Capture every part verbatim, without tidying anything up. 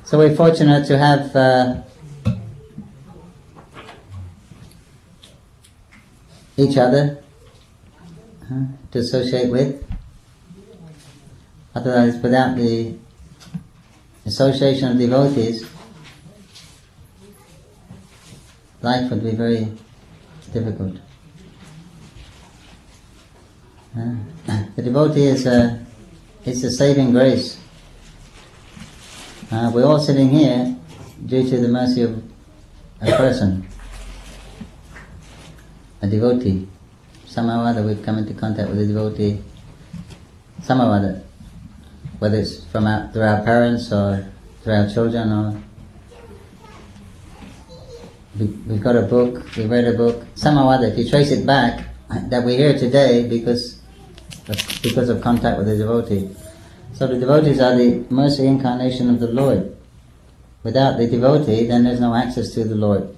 So we're fortunate to have uh, each other uh, to associate with. Otherwise, without the association of devotees, life would be very difficult. Uh, the devotee is a, is a saving grace. Uh, we're all sitting here due to the mercy of a person, a devotee. Somehow or other we've come into contact with a devotee, somehow or other, whether it's from our, through our parents or through our children, or we, we've got a book, we read a book, somehow or other. If you trace it back, that we're here today because of, because of contact with a devotee. So the devotees are the mercy incarnation of the Lord. Without the devotee, then there's no access to the Lord.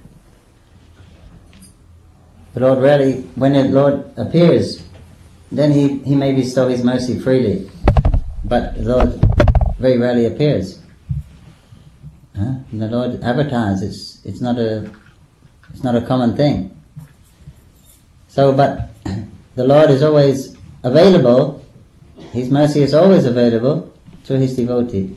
The Lord rarely, when the Lord appears, then He, he may bestow His mercy freely. But the Lord very rarely appears. Huh? And the Lord avatars. It's it's not a it's not a common thing. So, but the Lord is always available. His mercy is always available to His devotee.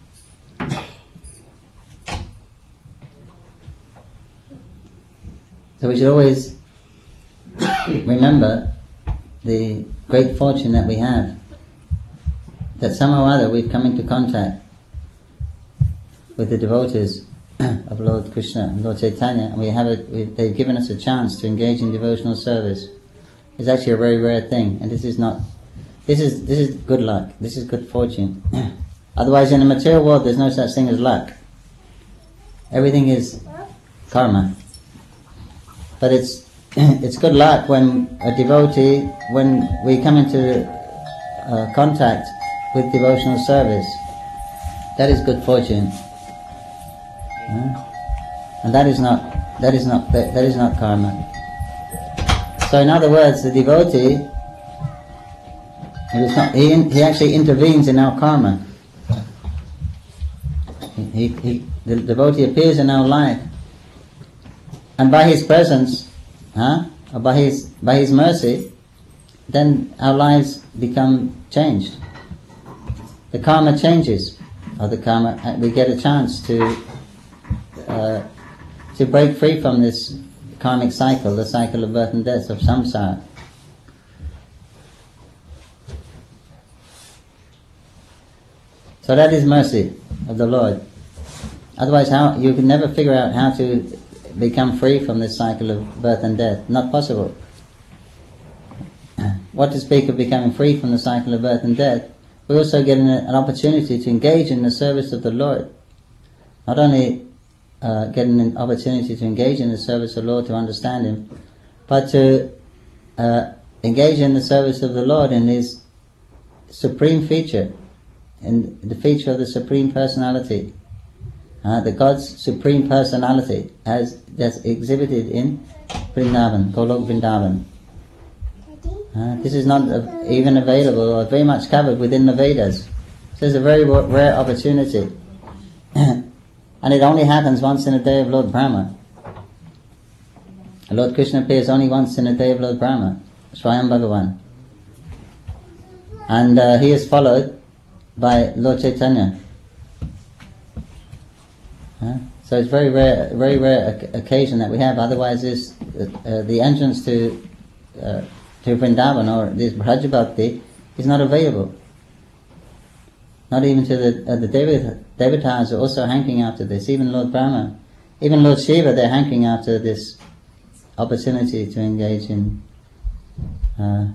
So we should always remember the great fortune that we have, that somehow or other we've come into contact with the devotees of Lord Krishna and Lord Chaitanya, and we have a, we, they've given us a chance to engage in devotional service. It's actually a very rare thing, and this is not This is this is good luck. This is good fortune. Otherwise, in the material world, there's no such thing as luck. Everything is karma. But it's it's good luck when a devotee, when we come into uh, contact with devotional service. That is good fortune, uh, and that is not that is not that, that is not karma. So, in other words, the devotee. It's not, he, he actually intervenes in our karma. He, he, the devotee appears in our life, and by his presence, huh, or by his by his mercy, then our lives become changed. The karma changes, or the karma we get a chance to uh, to break free from this karmic cycle, the cycle of birth and death, of samsara. So that is mercy of the Lord. Otherwise, how you can never figure out how to become free from this cycle of birth and death. Not possible. What to speak of becoming free from the cycle of birth and death? We also get an, an opportunity to engage in the service of the Lord. Not only uh, getting an opportunity to engage in the service of the Lord, to understand Him, but to uh, engage in the service of the Lord in His supreme feature, in the feature of the Supreme Personality, uh, the God's Supreme Personality, as that's exhibited in Vrindavan, Golok Vrindavan. Uh, this is not uh, even available or very much covered within the Vedas. So it's a very rare opportunity. And it only happens once in a day of Lord Brahma. Lord Krishna appears only once in a day of Lord Brahma, Swayam Bhagavan. And uh, he is followed by Lord Chaitanya. Uh, so it's very rare, very rare occasion that we have. Otherwise, this uh, the entrance to uh, to Vrindavan or this Braja Bhakti is not available. Not even to the uh, the Devat, Devatas are also hankering after this. Even Lord Brahma, even Lord Shiva, they're hankering after this opportunity to engage in Uh,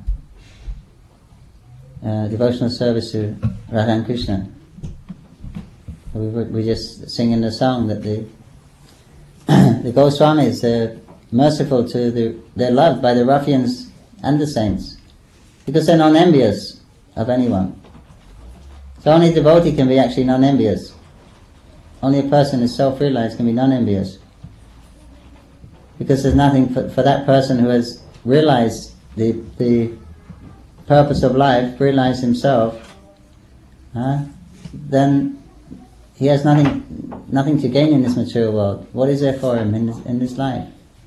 Uh, devotional service to Radha and Krishna. We, we just sing in the song that the the Goswamis are merciful to the, they're loved by the ruffians and the saints because they're non-envious of anyone. So only a devotee can be actually non-envious. Only a person who is self-realized can be non-envious, because there's nothing for, for that person who has realized the the purpose of life, realized himself, uh, then he has nothing, nothing to gain in this material world. What is there for him in this, in this life?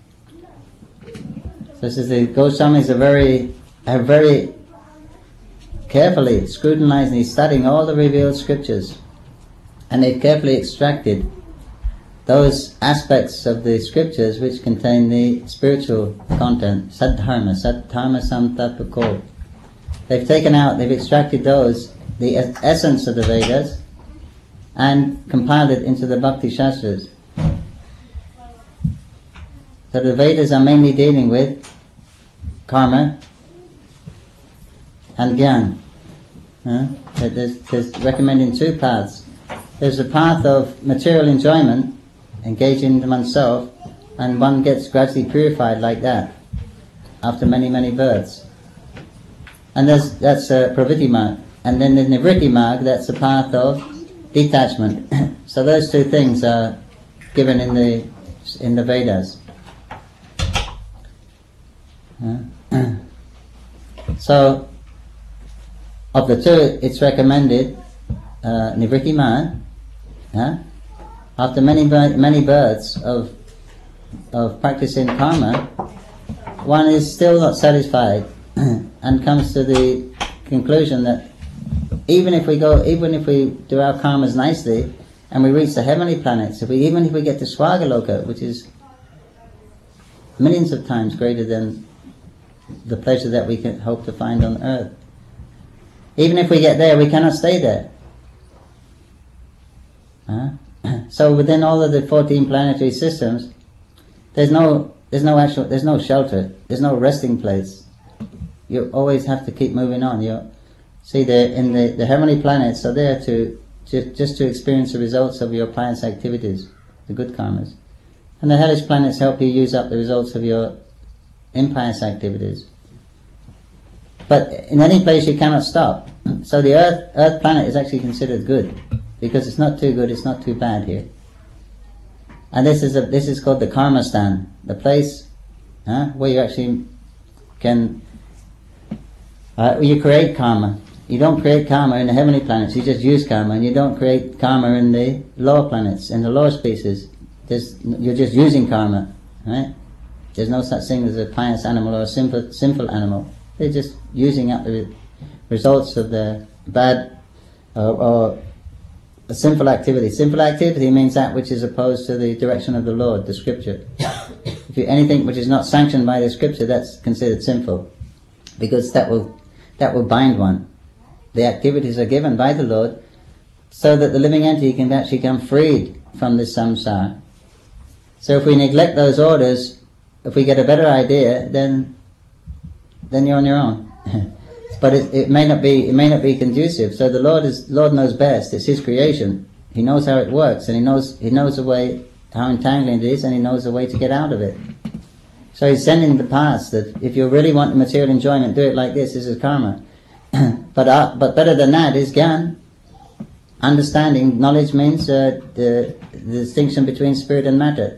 So this is the Goswamis are very, are very carefully scrutinizing, studying all the revealed scriptures, and they've carefully extracted those aspects of the scriptures which contain the spiritual content, Saddharma, Saddharma Samtapako. They've taken out, they've extracted those, the essence of the Vedas, and compiled it into the Bhakti Shastras. So the Vedas are mainly dealing with karma and Gyan. Uh, there's, there's recommending two paths. There's the path of material enjoyment, engaging in oneself, and one gets gradually purified like that after many, many births. And there's, that's uh, Pravritti Marg. And then the Nivritti Marg, that's the path of detachment. So those two things are given in the in the Vedas. Uh, so, of the two, it's recommended uh, Nivritti Marg. Uh, After many many births of of practicing karma, one is still not satisfied and comes to the conclusion that even if we go, even if we do our karmas nicely and we reach the heavenly planets, if we even if we get to Swargaloka, which is millions of times greater than the pleasure that we can hope to find on earth, even if we get there, we cannot stay there. Huh? So within all of the fourteen planetary systems, there's no there's no actual there's no shelter, there's no resting place. You always have to keep moving on. You see, the in the, the heavenly planets are there to just just to experience the results of your pious activities, the good karmas, and the hellish planets help you use up the results of your impious activities. But in any place you cannot stop. So the Earth Earth planet is actually considered good, because it's not too good, it's not too bad here. And this is a, this is called the Karma Stan, the place huh, where you actually can uh, you create karma. You don't create karma in the heavenly planets, you just use karma, and you don't create karma in the lower planets, in the lower species. There's, you're just using karma, right? There's no such thing as a pious animal or a sinful, sinful animal. They're just using up the results of the bad uh, or a sinful activity. Sinful activity means that which is opposed to the direction of the Lord, the scripture. If you, anything which is not sanctioned by the scripture, that's considered sinful, because that will that will bind one. The activities are given by the Lord so that the living entity can actually become freed from this samsara. So if we neglect those orders, if we get a better idea, then then you're on your own. But it, it may not be it may not be conducive. So the Lord is Lord knows best. It's His creation. He knows how it works, and He knows He knows the way, how entangling it is, and He knows the way to get out of it. So He's sending the path that if you really want material enjoyment, do it like this. This is karma. but uh, but better than that is Gyan. Understanding, knowledge means uh, the, the distinction between spirit and matter.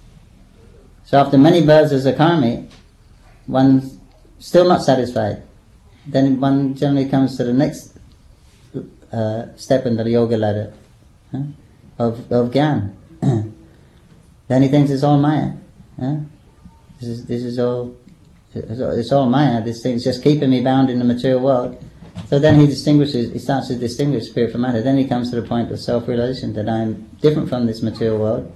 So after many births as a karmi, one's still not satisfied. Then one generally comes to the next uh, step in the yoga ladder huh, of of Gyan. Then he thinks it's all Maya. Huh? This is this is all it's all Maya. This thing's just keeping me bound in the material world. So then he distinguishes. He starts to distinguish spirit from matter. Then he comes to the point of self-realization that I'm different from this material world.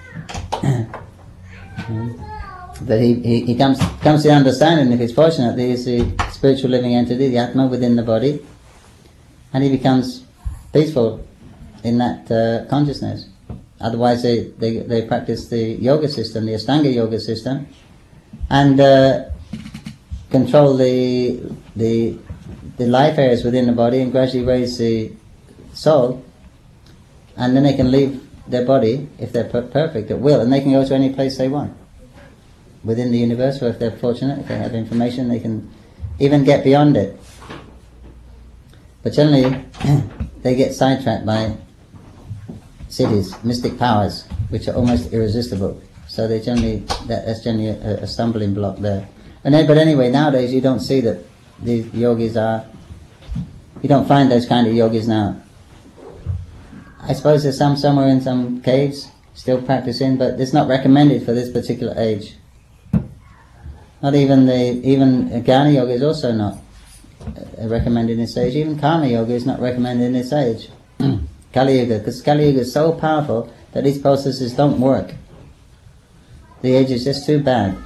But he, he, he comes comes to the understanding, if he's fortunate, that he's the spiritual living entity, the Atma within the body, and he becomes peaceful in that uh, consciousness. Otherwise they, they, they practice the yoga system, the Ashtanga yoga system, and uh, control the, the, the life areas within the body and gradually raise the soul, and then they can leave their body, if they're per- perfect, at will, and they can go to any place they want within the universe, or if they're fortunate, if they have information, they can even get beyond it. But generally, they get sidetracked by cities, mystic powers, which are almost irresistible. So they generally, that, that's generally a, a stumbling block there. And then, but anyway, nowadays you don't see that these yogis are, you don't find those kind of yogis now. I suppose there's some somewhere in some caves still practicing, but it's not recommended for this particular age. Not even the even Jnana Yoga is also not uh, recommended in this age. Even Karma Yoga is not recommended in this age. Kali Yuga, because Kali Yuga is so powerful that these processes don't work. The age is just too bad.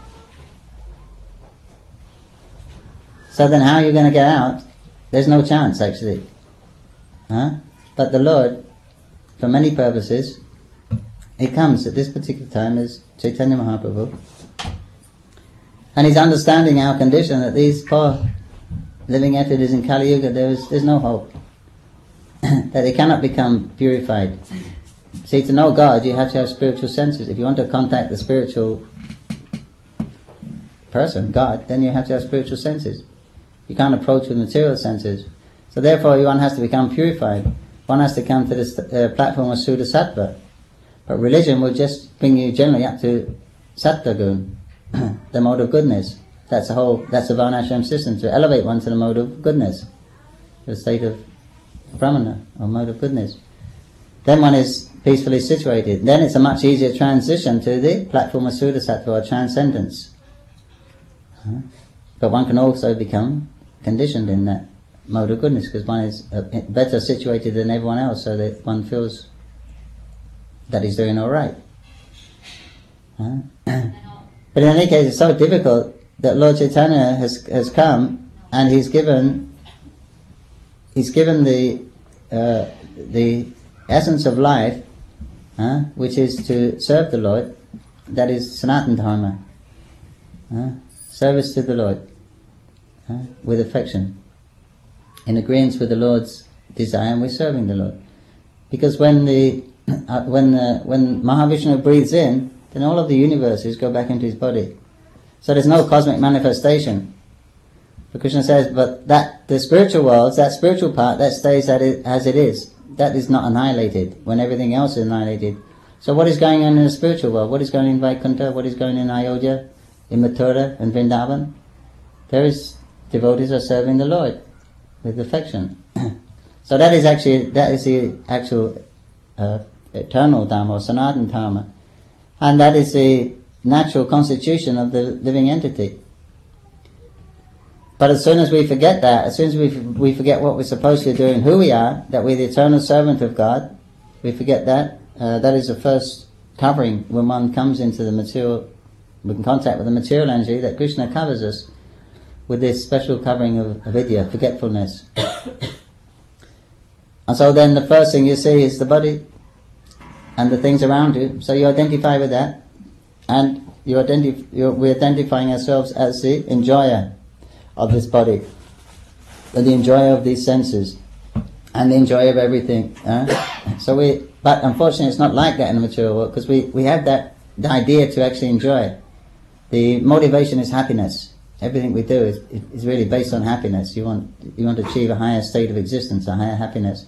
So then how are you going to get out? There's no chance actually. Huh? But the Lord, for many purposes, He comes at this particular time as Chaitanya Mahaprabhu, and He's understanding our condition, that these poor living entities in Kali Yuga, there is, there's no hope. That they cannot become purified. See, to know God, you have to have spiritual senses. If you want to contact the spiritual person, God, then you have to have spiritual senses. You can't approach with material senses. So therefore one has to become purified. One has to come to this uh, platform of Suddha Sattva. But religion will just bring you generally up to Sattva Gun, the mode of goodness. That's the whole, that's the Varnashram system, to elevate one to the mode of goodness, the state of Brahmana, or mode of goodness. Then one is peacefully situated. Then it's a much easier transition to the platform of Suddha Sattva, or transcendence. Huh? But one can also become conditioned in that mode of goodness, because one is better situated than everyone else, so that one feels that he's doing all right. Huh? But in any case, it's so difficult that Lord Chaitanya has has come, and he's given he's given the uh, the essence of life, huh, which is to serve the Lord. That is Sanatana Dharma, huh? Service to the Lord, huh, with affection, in agreement with the Lord's desire, and we're serving the Lord. Because when the uh, when the, when Mahavishnu breathes in, then all of the universes go back into his body. So there's no cosmic manifestation. But Krishna says, but that the spiritual worlds, that spiritual part, that stays as it is. That is not annihilated when everything else is annihilated. So what is going on in the spiritual world? What is going on in Vaikuntha? What is going on in Ayodhya, in Mathura and Vrindavan? There is, devotees are serving the Lord with affection. So that is actually, that is the actual uh, eternal Dharma, or Sanatana Dharma. And that is the natural constitution of the living entity. But as soon as we forget that, as soon as we we forget what we're supposed to do and who we are, that we're the eternal servant of God, we forget that. Uh, that is the first covering when one comes into the material, in contact with the material energy, that Krishna covers us with this special covering of avidya, forgetfulness. And so then the first thing you see is the body and the things around you. So you identify with that, and you identif- you're, we're identifying ourselves as the enjoyer of this body, and the enjoyer of these senses, and the enjoyer of everything. Uh? So we, but unfortunately, it's not like that in the material world, because we we have that the idea to actually enjoy. The motivation is happiness. Everything we do is is really based on happiness. You want you want to achieve a higher state of existence, a higher happiness.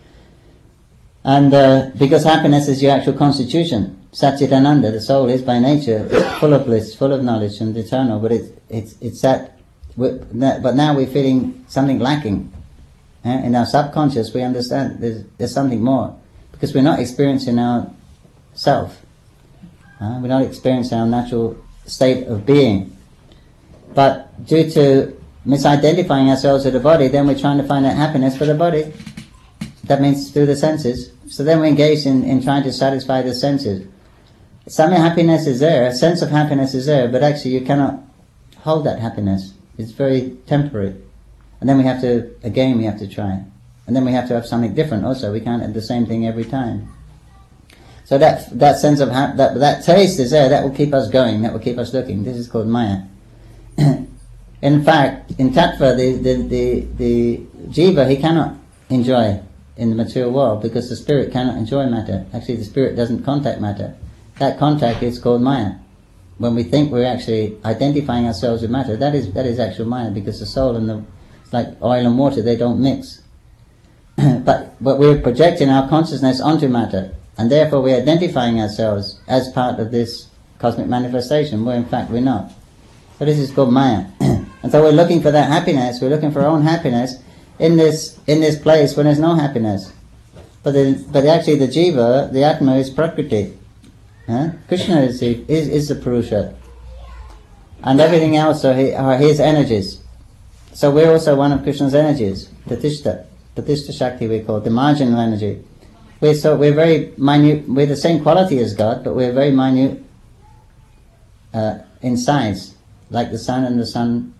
And uh, because happiness is your actual constitution, Satchitananda, the soul is by nature full of bliss, full of knowledge and eternal. But it's it's it's that. But now we're feeling something lacking. Eh? In our subconscious, we understand there's there's something more, because we're not experiencing our self. Uh, we're not experiencing our natural state of being. But due to misidentifying ourselves with the body, then we're trying to find that happiness for the body. That means through the senses. So then we engage in, in trying to satisfy the senses. Some happiness is there, a sense of happiness is there, but actually you cannot hold that happiness. It's very temporary. And then we have to, again we have to try. And then we have to have something different also. We can't have the same thing every time. So that that sense of, ha- that that taste is there, that will keep us going, that will keep us looking. This is called Maya. In fact, in Tattva, the, the, the, the jiva, he cannot enjoy in the material world, because the spirit cannot enjoy matter. Actually, the spirit doesn't contact matter. That contact is called Maya. When we think we're actually identifying ourselves with matter, that is that is actual Maya, because the soul and the, it's like oil and water, they don't mix. but but we're projecting our consciousness onto matter, and therefore we're identifying ourselves as part of this cosmic manifestation, where in fact we're not. So this is called Maya. And so we're looking for that happiness, we're looking for our own happiness in this in this place when there's no happiness. But the, but actually the jiva, the atma, is prakriti. Huh? Krishna is, the, is is the Purusha, and everything else are his, are his energies. So we're also one of Krishna's energies, Pratishta, Pratishta Shakti we call it, the marginal energy. We're so we're very minute. We're the same quality as God, but we're very minute uh, in size, like the sun and the sun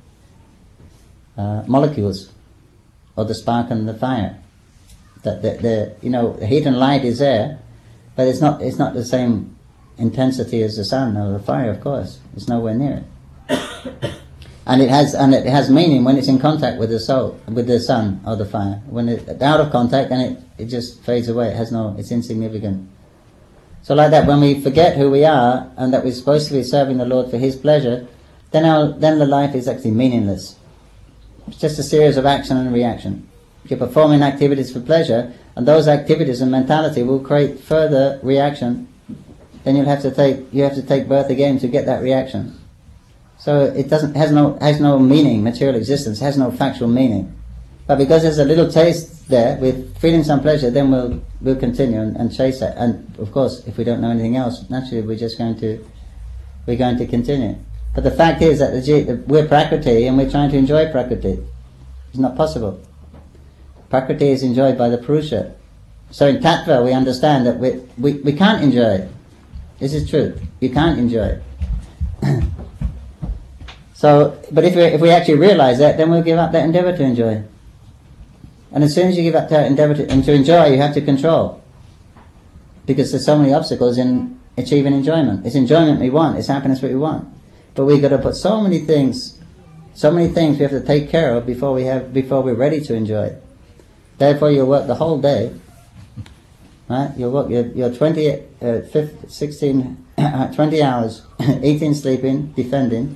uh, molecules, or the spark and the fire. That the, the you know the heat and light is there, but it's not it's not the same intensity as the sun or the fire. Of course, it's nowhere near it. And it has and it has meaning when it's in contact with the soul, with the sun or the fire. When it's out of contact, then it, it just fades away. It has no, it's insignificant. So like that, when we forget who we are and that we're supposed to be serving the Lord for His pleasure, then our then the life is actually meaningless. It's just a series of action and reaction. If you're performing activities for pleasure, and those activities and mentality will create further reaction, then you'll have to take you have to take birth again to get that reaction. So it doesn't has no has no meaning, material existence has no factual meaning. But because there's a little taste there, with feeling some pleasure, then we'll we'll continue and, and chase it. And of course, if we don't know anything else, naturally we're just going to we're going to continue. But the fact is that the, we're Prakriti and we're trying to enjoy Prakriti. It's not possible. Prakriti is enjoyed by the Purusha. So in Tattva we understand that we, we, we can't enjoy it. This is truth. You can't enjoy it. So, but if we, if we actually realize that, then we'll give up that endeavour to enjoy. And as soon as you give up that endeavour to, and to enjoy, you have to control. Because there's so many obstacles in achieving enjoyment. It's enjoyment we want, it's happiness what we want. But we've got to put so many things, so many things we have to take care of before we have, before we're ready to enjoy it. Therefore you'll work the whole day, right? You'll work your, your twenty, uh, fifteen, sixteen, twenty hours, eating, sleeping, defending,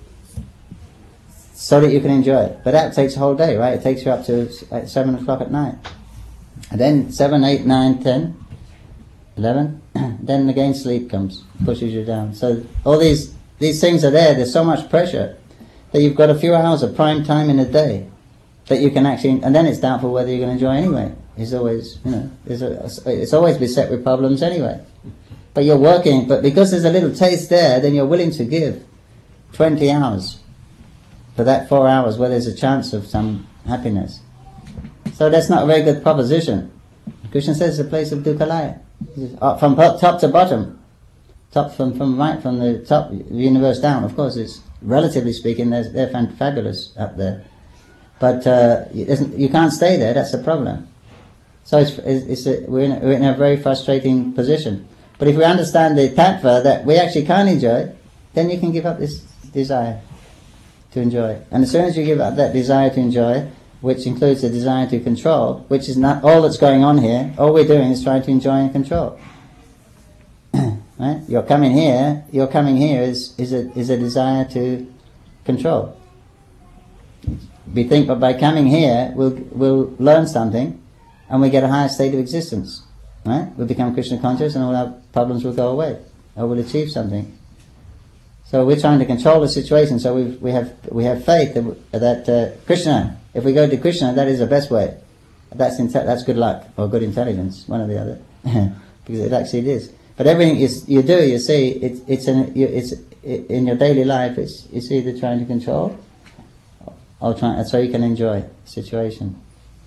so that you can enjoy it. But that takes a whole day, right? It takes you up to seven o'clock at night. And then seven, eight, nine, ten, eleven, then again sleep comes, pushes you down. So all these these things are there, there's so much pressure that you've got a few hours of prime time in a day that you can actually, and then it's doubtful whether you're going to enjoy anyway. It's always, you know, it's, a, it's always beset with problems anyway. But you're working, but because there's a little taste there, then you're willing to give twenty hours for that four hours where there's a chance of some happiness. So that's not a very good proposition. Krishna says it's a place of dukhalaya. From top to bottom. Top from, from right from the top the universe down. Of course, it's relatively speaking, they're, they're fabulous up there. But uh, you can't stay there, that's the problem. So it's, it's a, we're, in a, we're in a very frustrating position. But if we understand the tattva that we actually can't enjoy, then you can give up this desire to enjoy. And as soon as you give up that desire to enjoy, which includes the desire to control, which is not all that's going on here, all we're doing is trying to enjoy and control. Right? You're coming here, your coming here is, is, a, is a desire to control. We think that by coming here, we'll, we'll learn something, and we get a higher state of existence. Right? We'll become Krishna conscious and all our problems will go away, or we'll achieve something. So we're trying to control the situation, so we've, we have we have faith that, that uh, Krishna, if we go to Krishna, that is the best way. That's inte- that's good luck, or good intelligence, one or the other. Because it actually it is. But everything is, you do, you see, it, it's, in, you, it's in your daily life, it's, it's either trying to control, or trying, so you can enjoy the situation.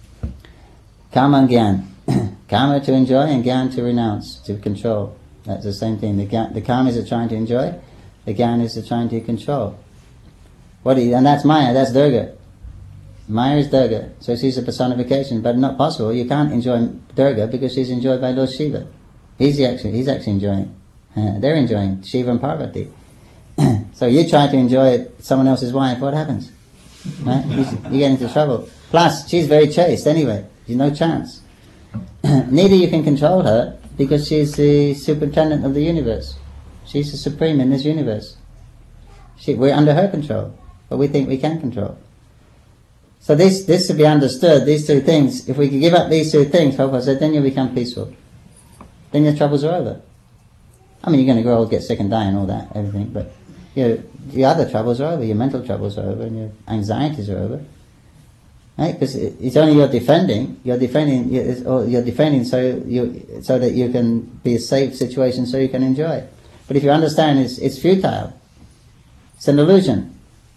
Karma and Gyan. Karma to enjoy and Gyan to renounce, to control. That's the same thing. The, the karmas are trying to enjoy, the Gyan is trying to control. What you, and that's Maya, that's Durga. Maya is Durga, so she's a personification, but not possible. You can't enjoy Durga because she's enjoyed by Lord Shiva. He's actually, he's actually enjoying. Uh, they're enjoying Shiva and Parvati. So you try to enjoy someone else's wife, what happens? Right? You get into trouble. Plus, she's very chaste anyway. There's no chance. Neither you can control her because she's the superintendent of the universe. She's the supreme in this universe. She, we're under her control, but we think we can control. So this this to be understood, these two things, if we can give up these two things, Prabhupada said, then you'll become peaceful. Then your troubles are over. I mean, you're going to grow old, get sick and die and all that, everything, but you know, the other troubles are over, your mental troubles are over, and your anxieties are over. right? Because it's only you're defending. You're defending. You're, or you're defending so you so that you can be a safe situation, so you can enjoy it. But if you understand, it's it's futile. It's an illusion.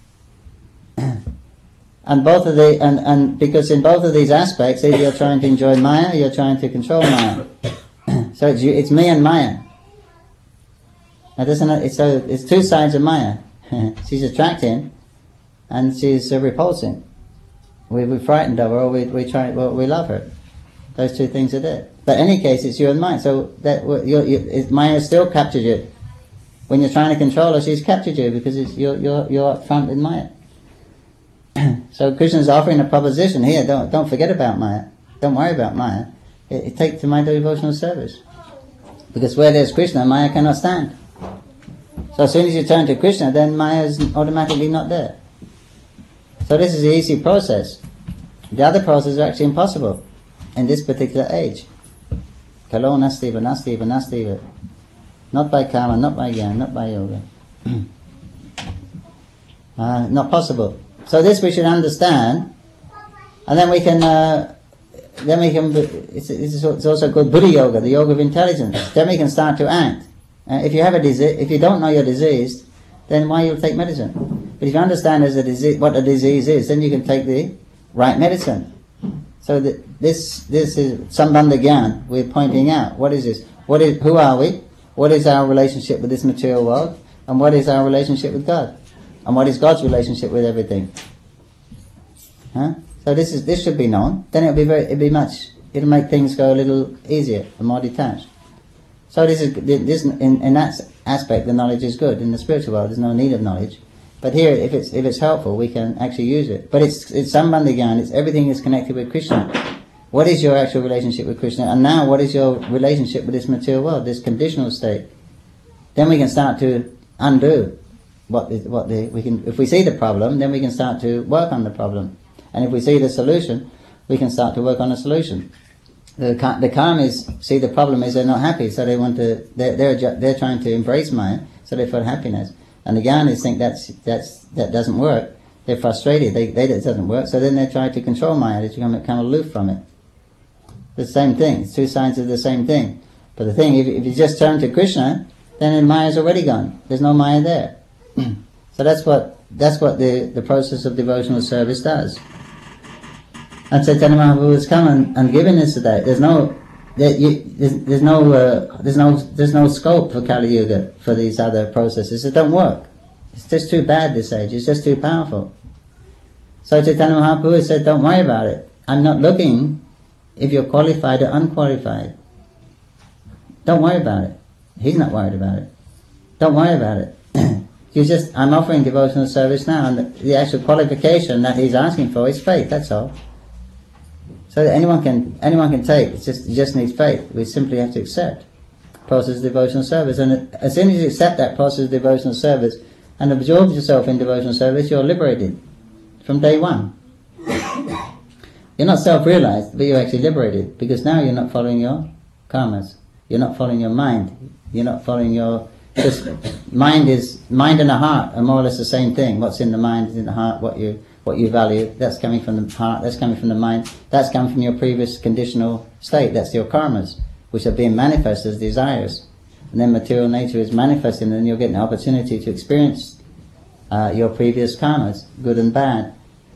And both of the and, and because in both of these aspects, either you're trying to enjoy Maya, you're trying to control Maya. So it's you, it's me and Maya. Now, doesn't it, it's so it's two sides of Maya. She's attracting, and she's uh, repulsing. We we're frightened of her, or we we try well, we love her. Those two things are there. But in any case, it's you and Maya. So that you're, you Maya still captured you. When you're trying to control her, she's captured you because it's, you're you're you're up front with Maya. So Krishna's offering a proposition here. Don't don't forget about Maya. Don't worry about Maya. It, it take to my devotional service. Because where there's Krishna, Maya cannot stand. So as soon as you turn to Krishna, then Maya is automatically not there. So this is the easy process. The other processes are actually impossible in this particular age. Kalo nastiva, nastiva, nastiva. Not by karma, not by jnana, not by yoga. uh, not possible. So this we should understand, and then we can, uh, then we can. It's, it's also called Buddha yoga, the yoga of intelligence. Then we can start to act. Uh, if you have a disease, if you don't know you're diseased, then why you'll take medicine? But if you understand as a disease, what a disease is, then you can take the right medicine. So the, this this is Sambandha Gyan. We're pointing out what is this? What is? Who are we? What is our relationship with this material world? And what is our relationship with God? And what is God's relationship with everything? Huh? So this is this should be known. Then it'll be very it'll be much it'll make things go a little easier and more detached. So this is this in, in that aspect the knowledge is good. In the spiritual world there's no need of knowledge. But here if it's if it's helpful we can actually use it. But it's it's Sambandha Gyan, it's everything is connected with Krishna. What is your actual relationship with Krishna? And now what is your relationship with this material world, this conditional state? Then we can start to undo what the, what the we can if we see the problem, then we can start to work on the problem. And if we see the solution, we can start to work on the solution. The the karmas see the problem is they're not happy, so they want to they're they're, they're trying to embrace Maya, so they feel happiness. And the Gyanis think that's that's that doesn't work. They're frustrated. They they it doesn't work. So then they try to control Maya. They become become aloof from it. The same thing. It's two sides of the same thing. But the thing, if, if you just turn to Krishna, then Maya's already gone. There's no Maya there. So that's what that's what the the process of devotional service does. And Chaitanya Mahaprabhu has come and, and given us today. There's no, there, you, there's, there's no, uh, there's no, there's no scope for Kali Yuga for these other processes. It don't work. It's just too bad this age. It's just too powerful. So Chaitanya Mahaprabhu said, "Don't worry about it. I'm not looking if you're qualified or unqualified. Don't worry about it." He's not worried about it. Don't worry about it. You just, I'm offering devotional service now, and the, the actual qualification that he's asking for is faith. That's all. So that anyone can anyone can take. It's just it just needs faith. We simply have to accept process of devotional service, and as soon as you accept that process of devotional service and absorb yourself in devotional service, you're liberated from day one. You're not self-realized, but you're actually liberated because now you're not following your karmas. You're not following your mind. You're not following your just mind is mind and the heart are more or less the same thing. What's in the mind is in the heart. What you what you value, that's coming from the heart, that's coming from the mind, that's coming from your previous conditional state, that's your karmas, which are being manifested as desires. And then material nature is manifesting, and then you'll get an opportunity to experience uh, your previous karmas, good and bad.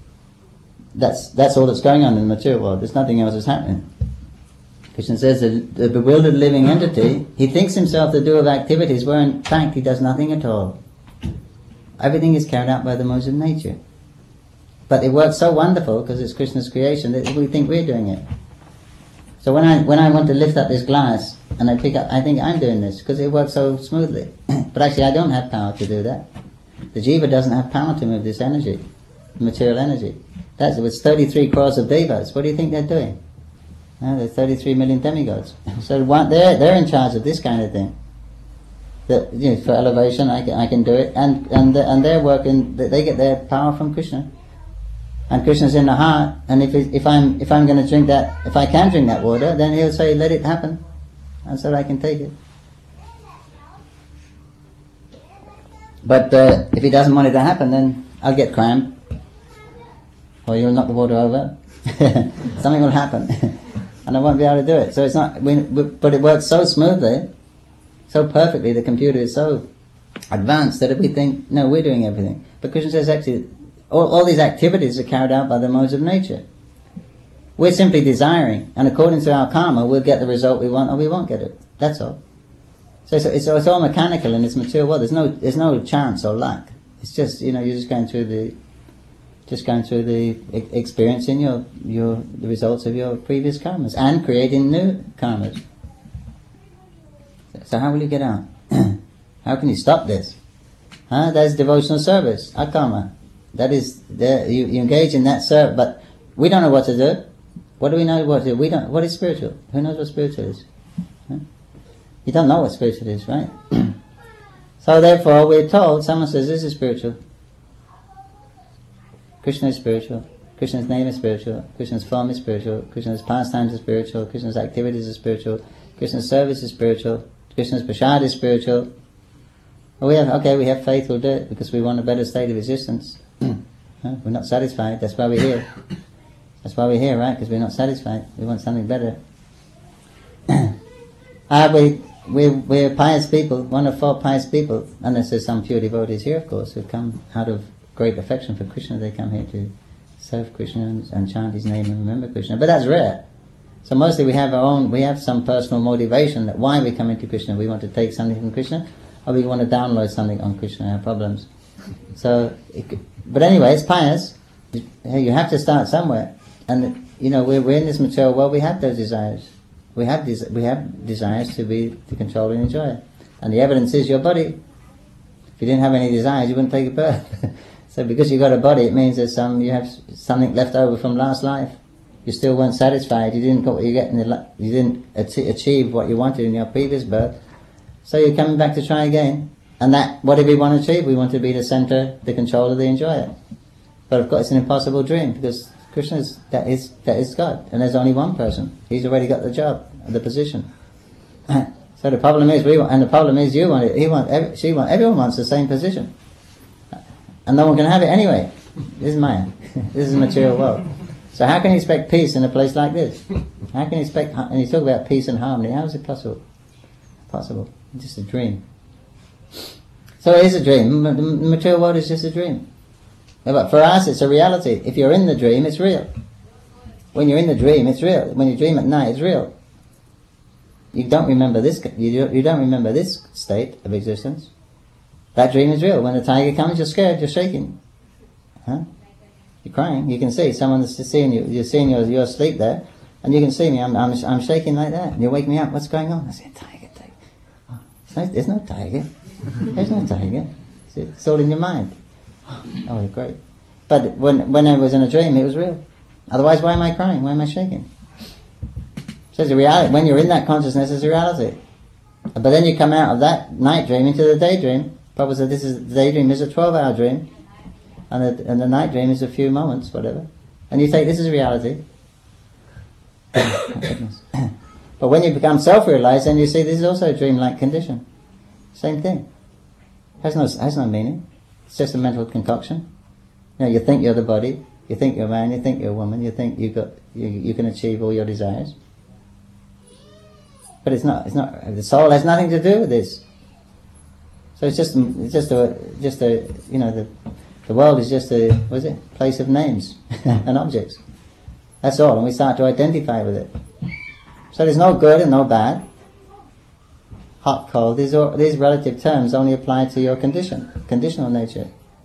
That's that's all that's going on in the material world. There's nothing else that's happening. Krishna says that the bewildered living entity, he thinks himself the doer of activities where in fact he does nothing at all. Everything is carried out by the modes of nature. But it works so wonderful because it's Krishna's creation that we think we're doing it. So when I when I want to lift up this glass and I pick up, I think I'm doing this because it works so smoothly. But actually I don't have power to do that. The jiva doesn't have power to move this energy, material energy. That's with thirty-three crores of devas. What do you think they're doing? Uh, there's thirty-three million demigods. So one, they're they're in charge of this kind of thing. That, you know, for elevation, I can I can do it, and and and they're working. They get their power from Krishna. And Krishna's in the heart, and if if I'm if I'm going to drink that, if I can drink that water, then he'll say, "Let it happen," and so I can take it. But uh, if he doesn't want it to happen, then I'll get cramp. or you'll knock the water over. Something will happen, and I won't be able to do it. So it's not. We, we, but it works so smoothly, so perfectly. The computer is so advanced that if we think, no, we're doing everything. But Krishna says actually, all, all these activities are carried out by the modes of nature. We're simply desiring, and according to our karma, we'll get the result we want, or we won't get it. That's all. So it's, it's, it's all mechanical in this material world. There's no, there's no chance or luck. It's just, you know, you're just going through the, just going through the, experiencing your, your, the results of your previous karmas and creating new karmas. So how will you get out? How can you stop this? Huh? That's devotional service, akarma. That is, you, you engage in that service, but we don't know what to do. What do we know what to do? We don't. What is spiritual? Who knows what spiritual is? Huh? You don't know what spiritual is, right? So therefore we're told, someone says this is spiritual. Krishna is spiritual. Krishna's name is spiritual. Krishna's form is spiritual. Krishna's pastimes are spiritual. Krishna's activities are spiritual. Krishna's service is spiritual. Krishna's prasad is spiritual. Well, we have, okay, we have faith, we'll do it because we want a better state of existence. Huh? We're not satisfied, that's why we're here. That's why we're here, right? Because we're not satisfied. We want something better. uh, we, we're, we're pious people, one of four pious people, unless there's some pure devotees here, of course, who come out of great affection for Krishna. They come here to serve Krishna and, and chant his name and remember Krishna. But that's rare. So mostly we have our own, we have some personal motivation that why we come into Krishna. We want to take something from Krishna, or we want to download something on Krishna, our problems. So, it, but anyway, it's pious. You have to start somewhere. And, you know, we're, we're in this material world, we have those desires. We have these, we have desires to be, to control and enjoy it. And the evidence is your body. If you didn't have any desires, you wouldn't take a birth. So because you got a body, it means there's some, you have something left over from last life. You still weren't satisfied. You didn't get what you get in the, you didn't achieve what you wanted in your previous birth. So you're coming back to try again. And that, what do we want to achieve? We want to be the center, the controller, the enjoyer. But of course it's an impossible dream because Krishna is, that is, that is God. And there's only one person. He's already got the job, the position. So the problem is, we want, and the problem is you want it, he want, every, she want, everyone wants the same position. And no one can have it anyway. This is Maya. This is the material world. So how can you expect peace in a place like this? How can you expect, and you talk about peace and harmony, how is it possible? Possible. It's just a dream. So it is a dream. The material world is just a dream. But for us it's a reality. If you're in the dream, it's real. When you're in the dream, it's real. When you dream at night, it's real. You don't remember this, you don't remember this state of existence. That dream is real. When the tiger comes, you're scared, you're shaking. Huh? You're crying. You can see someone's seeing you. You're seeing your, your sleep there, and you can see me. I'm, I'm, I'm shaking like that. And you wake me up. What's going on? I say, tiger, tiger. Oh, no, there's no tiger. There's no tiger. It's all in your mind. Oh, great. But when when I was in a dream, it was real. Otherwise, why am I crying? Why am I shaking? So it's a reality. When you're in that consciousness, it's a reality. But then you come out of that night dream into the daydream. Prabhupada said this is the daydream is a twelve-hour dream, and the, and the night dream is a few moments, whatever. And you think this is reality. But when you become self-realized, then you see this is also a dream-like condition. Same thing. Has no has no meaning. It's just a mental concoction. You know, you think you're the body, you think you're a man, you think you're a woman, you think you got you, you can achieve all your desires. But it's not. It's not. The soul has nothing to do with this. So it's just, it's just a, just a, you know, the, the world is just a, what is it? Place of names and objects. That's all, and we start to identify with it. So there's no good and no bad. Hot, cold. These are, these relative terms only apply to your condition, conditional nature.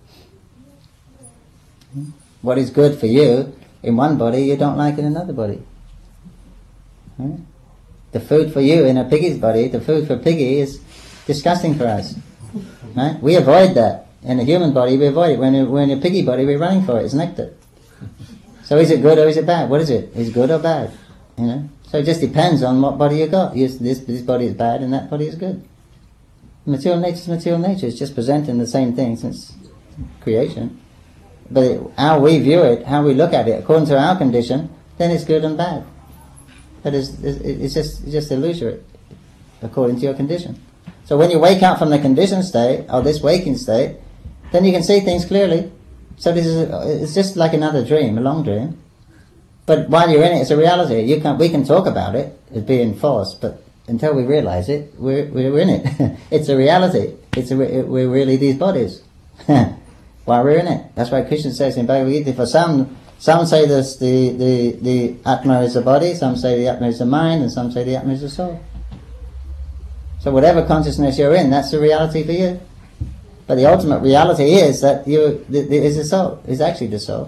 What is good for you in one body, you don't like in another body. Right? The food for you in a piggy's body, the food for piggy is disgusting for us. Right? We avoid that. In a human body, we avoid it. When we're in a piggy body, we're running for it. It's nectar. So is it good or is it bad? What is it? Is it good or bad? You know. So it just depends on what body you got. Yes, this this body is bad and that body is good. Material nature is material nature. It's just presenting the same thing since creation. But it, how we view it, how we look at it, according to our condition, then it's good and bad. But it's, it's just it's just illusory, according to your condition. So when you wake up from the conditioned state, or this waking state, then you can see things clearly. So this is a, it's just like another dream, a long dream. But while you're in it, it's a reality. You can we can talk about it as being false, but until we realize it, we're we're in it. It's a reality. It's a, we're really these bodies while we're in it. That's why Krishna says in Bhagavad Gita, for some some say this the the the Atma is the body, some say the Atma is the mind, and some say the Atma is the soul. So whatever consciousness you're in, that's the reality for you. But the ultimate reality is that you the, the, is the soul. Is actually the soul.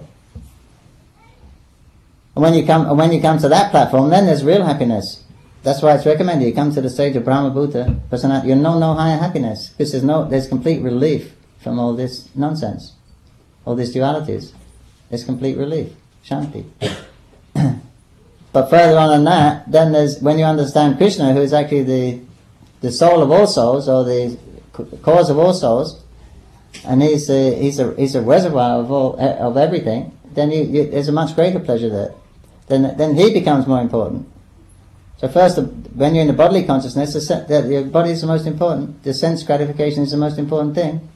And when you come and when you come to that platform, then there's real happiness. That's why it's recommended you come to the stage of Brahma Bhuta, Prasanna. You'll know no higher happiness because there's no there's complete relief from all this nonsense, all these dualities. There's complete relief, shanti. But further on than that, then there's when you understand Krishna, who is actually the the soul of all souls, or the cause of all souls, and he's a, he's a he's a reservoir of all of everything. Then you, you, there's a much greater pleasure there. Then then he becomes more important. So first, when you're in the bodily consciousness, the, sen- the, your body is the most important. The sense gratification is the most important thing.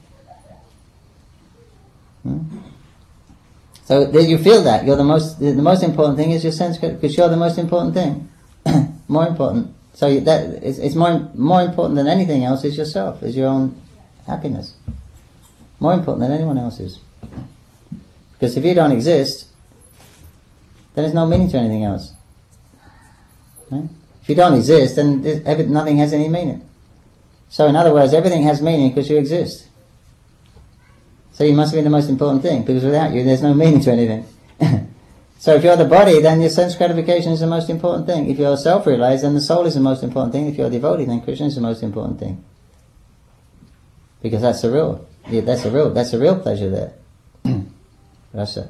Hmm? So then you feel that you're the most. The, the most important thing is your sense, because you're the most important thing. More important. So you, that it's, it's more more important than anything else is yourself, is your own happiness. More important than anyone else's. Because if you don't exist, then there's no meaning to anything else. Right? If you don't exist, then every, nothing has any meaning. So in other words, everything has meaning because you exist. So you must be the most important thing, because without you there's no meaning to anything. So if you're the body, then your sense gratification is the most important thing. If you're self-realized, then the soul is the most important thing. If you're a devotee, then Krishna is the most important thing. Because that's the real, yeah, that's the real, that's the real pleasure there. Rasa.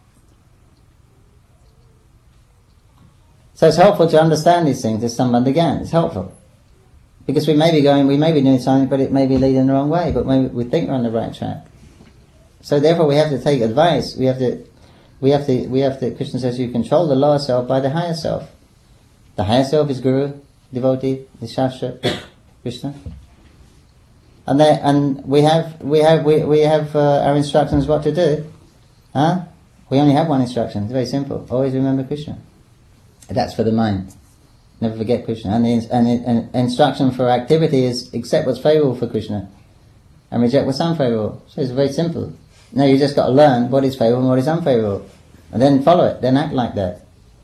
So it's helpful to understand these things, this Sambandha Gyan. It's helpful. Because we may be going, we may be doing something, but it may be leading the wrong way, but maybe we think we're on the right track. So therefore we have to take advice. We have to, we have to, we have to, Krishna says you control the lower self by the higher self. The higher self is Guru, devotee, the Shastra, Krishna. And there, and we have, we have, we, we have uh, our instructions what to do. Huh? We only have one instruction. It's very simple. Always remember Krishna. That's for the mind. Never forget Krishna. And the and, and instruction for activity is accept what's favourable for Krishna and reject what's unfavourable. So it's very simple. Now you just got to learn what is favourable and what is unfavourable, and then follow it. Then act like that.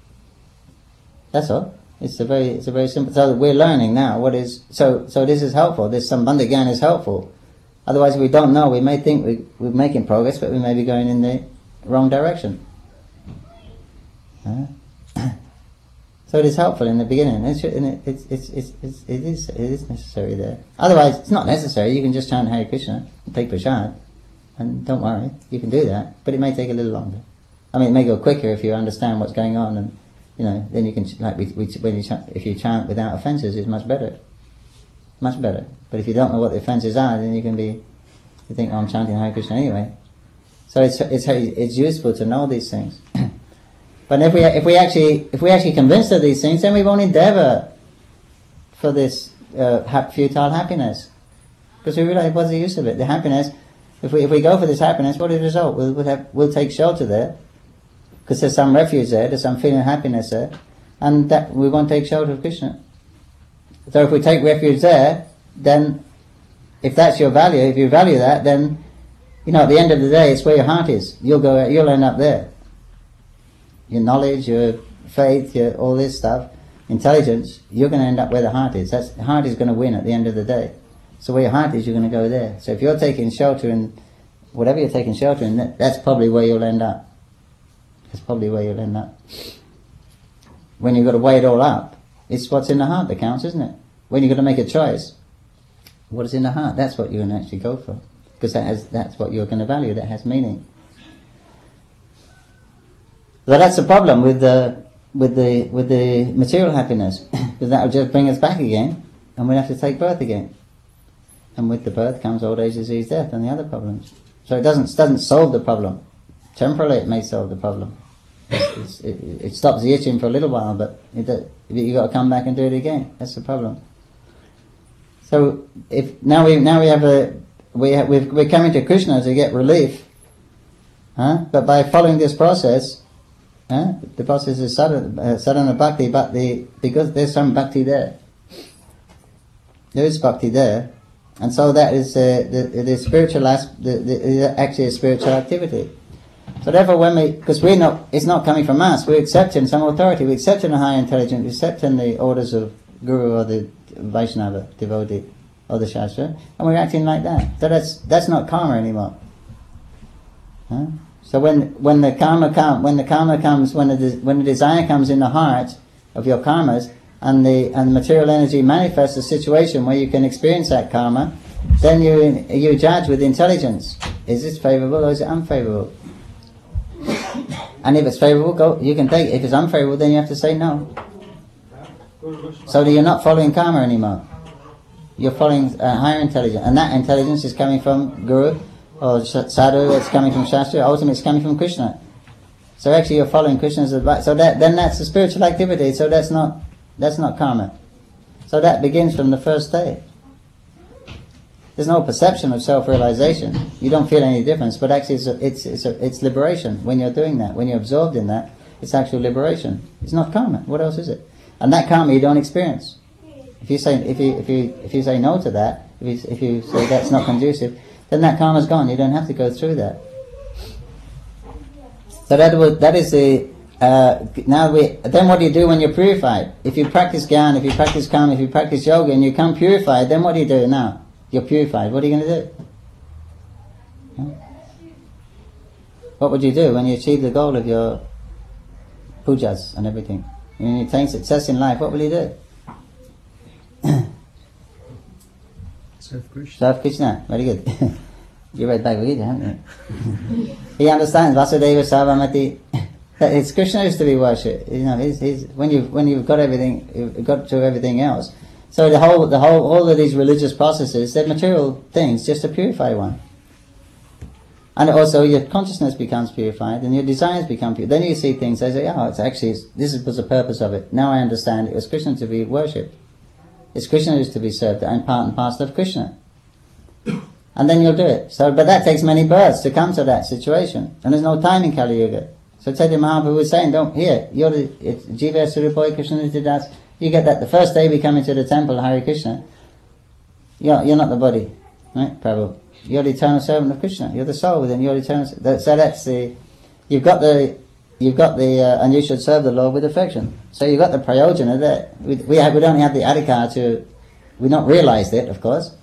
That's all. It's a very it's a very simple. So we're learning now what is. So so this is helpful. This Sambandha Gyan is helpful. Otherwise, we don't know. We may think we, we're making progress, but we may be going in the wrong direction. Huh? So it is helpful in the beginning. It's, it's, it's, it's, it's, it, is, it is necessary there. Otherwise, it's not necessary. You can just chant Hare Krishna, take prasad, and don't worry, you can do that. But it may take a little longer. I mean, it may go quicker if you understand what's going on, and you know, then you can like we, we, when you chant, if you chant without offences, it's much better, much better. But if you don't know what the offences are, then you can be, you think, oh, I'm chanting Hare Krishna anyway. So it's it's it's useful to know these things. But if we if we actually if we actually convinced of these things, then we won't endeavour for this uh, futile happiness, because we realise what's the use of it? The happiness. If we if we go for this happiness, what is the result? We'll we'll, have, we'll take shelter there, because there's some refuge there, there's some feeling of happiness there, and that we won't take shelter of Krishna. So if we take refuge there, then if that's your value, if you value that, then you know at the end of the day, it's where your heart is. You'll go. You'll end up there. Your knowledge, your faith, your all this stuff, intelligence, you're going to end up where the heart is. That's, the heart is going to win at the end of the day. So where your heart is, you're going to go there. So if you're taking shelter in, whatever you're taking shelter in, that, that's probably where you'll end up. That's probably where you'll end up. When you've got to weigh it all up, it's what's in the heart that counts, isn't it? When you've got to make a choice, what is in the heart, that's what you're going to actually go for. Because that has, that's what you're going to value, that has meaning. But that's the problem with the with the with the material happiness, because that will just bring us back again, and we'll have to take birth again. And with the birth comes old age, disease, death, and the other problems. So it doesn't doesn't solve the problem. Temporarily, it may solve the problem. It's, it's, it, it stops the itching for a little while, but it, you got to come back and do it again. That's the problem. So if now we now we have a we have, we've, we're coming to Krishna to get relief. Huh? But by following this process, huh? The process is sadhana, uh, sadhana bhakti, but the, because there's some bhakti there. There is bhakti there. And so that is uh, the, the spiritual aspect, the, the, is actually a spiritual activity. So therefore when we, because we're not, it's not coming from us, we're accepting some authority, we're accepting a higher intelligence, we're accepting the orders of Guru or the Vaishnava, devotee, or the Shastra, and we're acting like that. So that's that's not karma anymore. Huh? So when when the karma comes, when the karma comes, when the when the desire comes in the heart of your karmas, and the and the material energy manifests a situation where you can experience that karma, then you you judge with intelligence: is this favourable or is it unfavourable? And if it's favourable, go. You can take it. If it's unfavourable, then you have to say no. So that you're not following karma anymore. You're following a higher intelligence, and that intelligence is coming from Guru or Sadhu. It's coming from Shastra. Ultimately, it's coming from Krishna. So actually, you're following Krishna's advice. So that then that's a spiritual activity. So that's not that's not karma. So that begins from the first day. There's no perception of self-realization. You don't feel any difference, but actually, it's a, it's it's, a, it's liberation when you're doing that. When you're absorbed in that, it's actual liberation. It's not karma. What else is it? And that karma you don't experience. If you say if you if you if you say no to that, if you if you say that's not conducive, then that karma's gone. You don't have to go through that. So that was that is the uh, now we then what do you do when you're purified? If you practice jnana, if you practice karma, if you practice yoga, and you come purified, then what do you do now? You're purified. What are you going to do? Huh? What would you do when you achieve the goal of your pujas and everything? When you attain success in life, what will you do? Serve Krishna. Serve Krishna. Very good. You read Bhagavad Gita, haven't you? He understands Vasudeva Sarvamati. That it's Krishna is to be worshipped. You know, he's, he's, when you've when you've got everything, you've got to everything else. So the whole the whole all of these religious processes, they're material things, just to purify one. And also your consciousness becomes purified, and your desires become pure. Then you see things. They say, "Oh, it's actually this was the purpose of it. Now I understand. It was Krishna to be worshipped. It's Krishna who's to be served, and part and parcel of Krishna." And then you'll do it. So, but that takes many births to come to that situation, and there's no time in Kali Yuga. So Chaitanya Mahaprabhu was saying, "Don't here. You're the it's Jiva Surabhoy Krishna Nityadas. You get that the first day we come into the temple, Hare Krishna. You're you're not the body, right, Prabhu? You're the eternal servant of Krishna. You're the soul within. You're the eternal. So that's the. You've got the. You've got the. Uh, and you should serve the Lord with affection. So you've got the prayojana there. We we, have, we don't have the adhikar to. We not realised it, of course.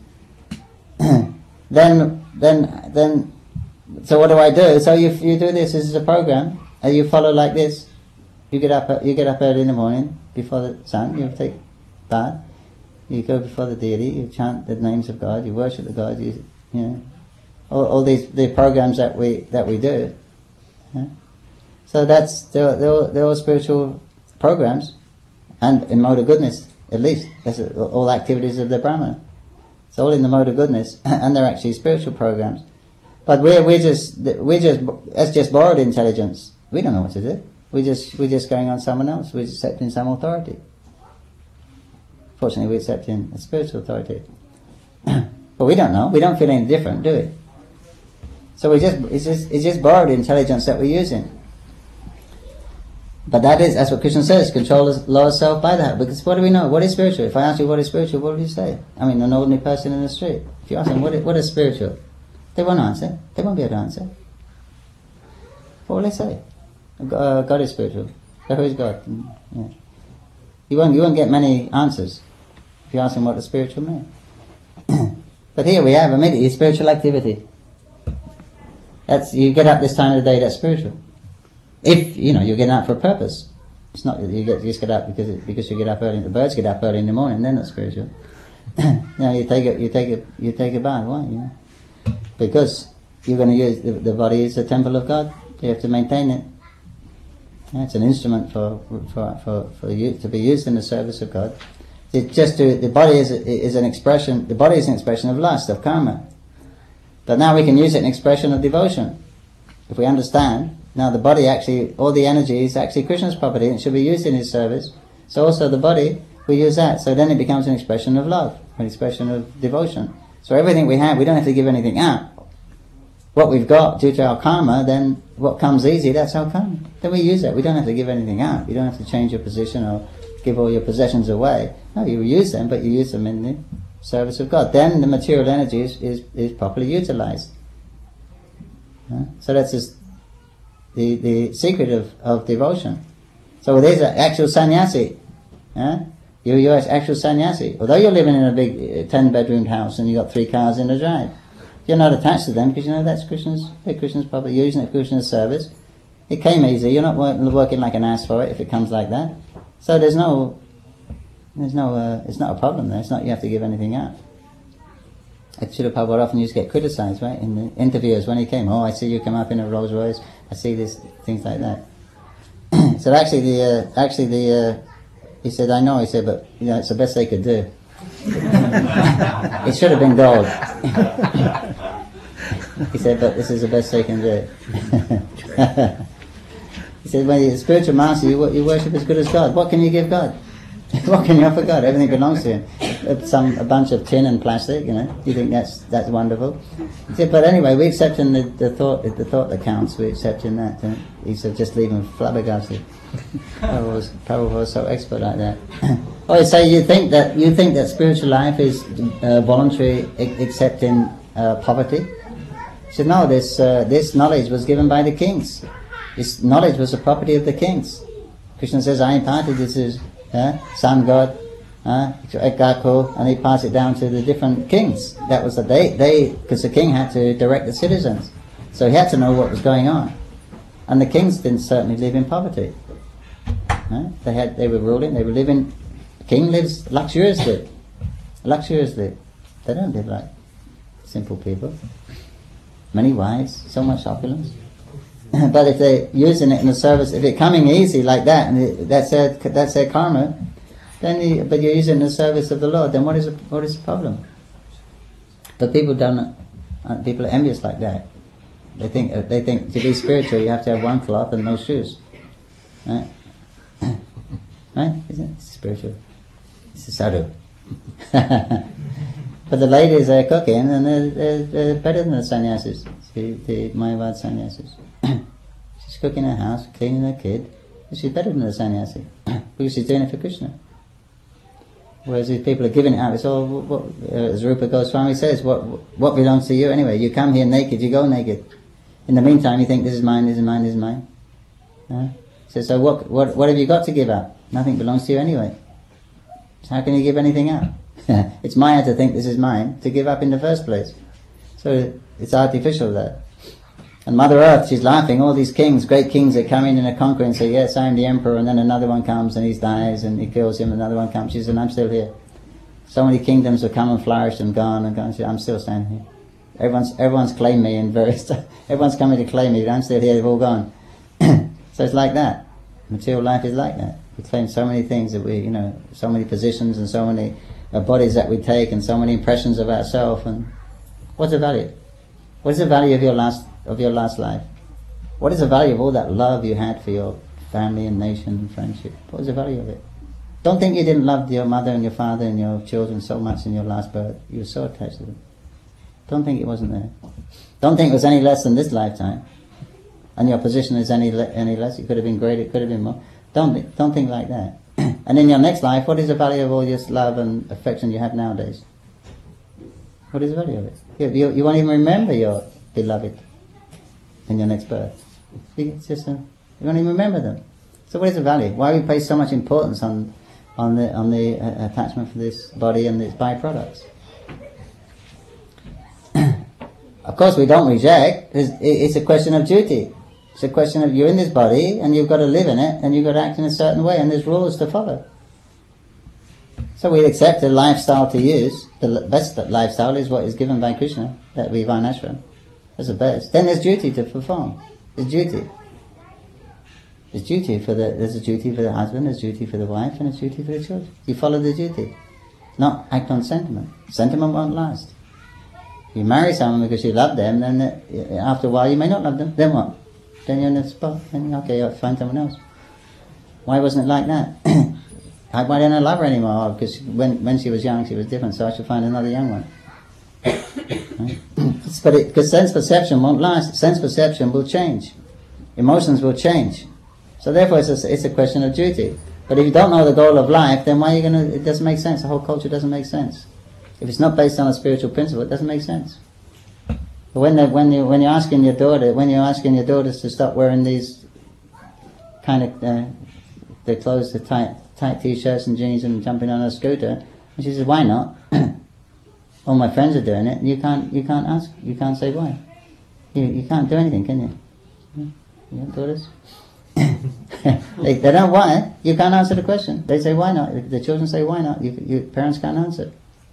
then then then. So what do I do? So you you do this. This is a program, and you follow like this. You get up. You get up early in the morning before the sun. You take bath. You go before the deity. You chant the names of God. You worship the God. You. You know, all, all these the programs that we that we do. Yeah? So that's they're, they're, all, they're all spiritual programs, and in mode of goodness at least. That's all activities of the Brahmana. It's all in the mode of goodness, and they're actually spiritual programs. But we're we're just we're just that's just borrowed intelligence. We don't know what to do. We just we're just going on someone else. We're accepting some authority. Fortunately, we're accepting a spiritual authority. But we don't know. We don't feel any different, do we? So we just it's just it's just borrowed intelligence that we're using. But that is that's what Krishna says. Control the lower self by that. Because what do we know? What is spiritual? If I ask you what is spiritual, what will you say? I mean, an ordinary person in the street. If you ask them what is, what is spiritual, they won't answer. They won't be able to answer. What will they say? Uh, God is spiritual. So who is God? Yeah. You won't you won't get many answers if you ask them what the spiritual means. But here we have immediately spiritual activity. That's you get up this time of the day. That's spiritual. If you know you're getting up for a purpose, it's not you get you just get up because it, because you get up early. The birds get up early in the morning. Then that's spiritual. No, you take it. You take it. You take a bath. Why? You know, because you're going to use the, the body is a temple of God. You have to maintain it. Yeah, it's an instrument for for for for you to be used in the service of God. It just to, the body is is an expression. The body is an expression of lust, of karma. But now we can use it in expression of devotion. If we understand, now the body actually, all the energy is actually Krishna's property and it should be used in His service. So also the body, we use that. So then it becomes an expression of love, an expression of devotion. So everything we have, we don't have to give anything out. what we've got due to our karma, then what comes easy, that's our karma. Then we use that. We don't have to give anything out. You don't have to change your position or give all your possessions away. No, you use them, but you use them in the service of God. Then the material energy is, is, is properly utilized. Uh, so that's just the, the secret of, of devotion. So there's an actual sannyasi. Uh, you, you're an actual sannyasi. Although you're living in a big uh, ten-bedroomed house and you've got three cars in the drive, you're not attached to them because you know that's Krishna's, Krishna's property. You're using it for Krishna's service. It came easy. You're not work, working like an ass for it if it comes like that. So there's no, there's no, uh, it's not a problem there. It's not you have to give anything out. Srila Prabhupada often used to get criticised, right, in the interviews when he came. Oh, I see you come up in a Rolls Royce. I see this, things like that. So actually, the uh, actually the uh, he said, I know. He said, but you know, it's the best they could do. It should have been gold. He said, but this is the best they can do. He said, when you're a spiritual master, you, you worship as good as God. What can you give God? What can you offer God? Everything belongs to Him. Some a bunch of tin and plastic, you know. You think that's that's wonderful? He said, but anyway, we accept in the, the thought the thought that counts. We accept in that. Uh, he said, just leave him flabbergasted. Prabhupada was, Prabhupada was so expert like that. Oh, so you think that you think that spiritual life is uh, voluntary, except in uh, poverty? He said, no. This uh, this knowledge was given by the kings. This knowledge was the property of the kings. Krishna says, I imparted this is uh, sun god, uh, Ekako, and he passed it down to the different kings. That was the they they because the king had to direct the citizens, so he had to know what was going on. And the kings didn't certainly live in poverty. Uh, they had they were ruling. They were living. The king lives luxuriously, luxuriously. They don't live like simple people. Many wives, so much opulence. But if they're using it in the service, if it's coming easy like that, and it, that's their that's their karma, then you, but you're using it in the service of the Lord, then what is the, what is the problem? But people don't. Uh, people are envious like that. They think uh, they think to be spiritual, you have to have one cloth and no shoes, right? Right? Isn't it? It's spiritual? It's a sadhu. But the ladies are cooking, and they're, they're, they're better than the sannyasis, the, the Mayavad sannyasis. She's cooking her house, cleaning her kid. She's better than the sannyasi because she's doing it for Krishna. Whereas these people are giving it out. It's all, what, uh, as Rupa Goswami says, what what belongs to you anyway? You come here naked, you go naked. In the meantime, you think this is mine, this is mine, this is mine. Uh, so, so what, what what have you got to give out? Nothing belongs to you anyway. So how can you give anything out? It's Maya to think this is mine, to give up in the first place. So it's artificial there. And Mother Earth, she's laughing. All these kings, great kings, they come in and they conquer and say, yes, I am the emperor. And then another one comes and he dies and he kills him. Another one comes. She says, I'm still here. So many kingdoms have come and flourished and gone and gone. She said, I'm still standing here. Everyone's everyone's claimed me in various. Everyone's coming to claim me, but I'm still here. They've all gone. So it's like that. Material life is like that. We claim so many things that we, you know, so many positions and so many uh, bodies that we take and so many impressions of ourselves. And what's the value? What is the value of your last of your last life? What is the value of all that love you had for your family and nation and friendship? What is the value of it? Don't think you didn't love your mother and your father and your children so much in your last birth. You were so attached to them. Don't think it wasn't there. Don't think it was any less than this lifetime. And your position is any le- any less. It could have been greater. It could have been more. Don't th- don't think like that. And in your next life, what is the value of all this love and affection you have nowadays? What is the value of it? You, you, you won't even remember your beloved in your next birth. It's just a, you won't even remember them. So what is the value? Why we place so much importance on on the on the uh, attachment for this body and its byproducts? Of course, we don't reject. It's, it's a question of duty. It's a question of you're in this body and you've got to live in it and you've got to act in a certain way and there's rules to follow. So we accept a lifestyle to use. The best lifestyle is what is given by Krishna, that we Varnashram. That's the best. Then there's duty to perform. There's duty. There's duty for the there's a duty for the husband, there's duty for the wife, and there's duty for the children. You follow the duty. Not act on sentiment. Sentiment won't last. You marry someone because you love them, then after a while you may not love them. Then what? Then you're in the spot. Then okay, I'll find someone else. Why wasn't it like that? Why don't I love her anymore? Oh, because when when she was young, she was different, so I should find another young one. Right? It's, but because sense perception won't last. Sense perception will change. Emotions will change. So therefore, it's a, it's a question of duty. But if you don't know the goal of life, then why are you going to? It doesn't make sense. The whole culture doesn't make sense. If it's not based on a spiritual principle, it doesn't make sense. But when they, when you when you're asking your daughter, when you're asking your daughters to stop wearing these kind of uh, the clothes, the tight tight t-shirts and jeans, and jumping on a scooter, and she says, "Why not?" All my friends are doing it. You can't you can't ask. You can't say why. You you can't do anything, can you? You have daughters? they, they don't want it. You can't answer the question. They say, "Why not?" The children say, "Why not?" You, you parents can't answer.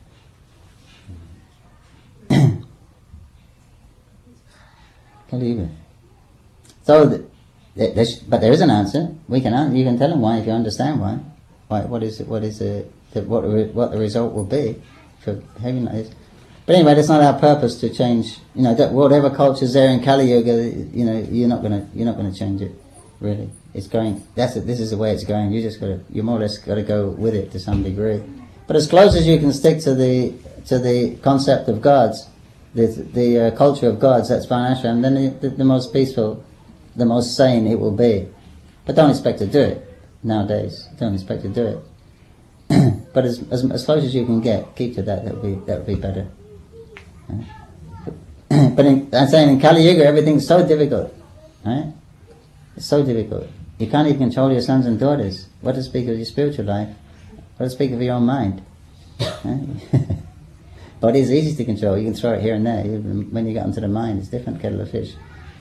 Can't believe it. So, the, the, the, but there is an answer. We can answer. You can tell them why if you understand why. Why? What is it? What is the, the what the, what the result will be for having that? But anyway, that's not our purpose to change. You know, that whatever culture's there in Kali Yuga, you know, you're not gonna you're not gonna change it. Really, it's going. That's it. This is the way it's going. You just got to. You more or less got to go with it to some degree. But as close as you can stick to the to the concept of gods, the the uh, culture of gods, that's Varnashram, then the, the, the most peaceful, the most sane it will be. But don't expect to do it nowadays. Don't expect to do it. But as, as as close as you can get, keep to that. That would be that would be better. But in, I'm saying in Kali Yuga, everything's so difficult, right? It's so difficult. You can't even control your sons and daughters. What to speak of your spiritual life? What to speak of your own mind? Body is easy to control. You can throw it here and there. When you get onto the mind, it's a different kettle of fish.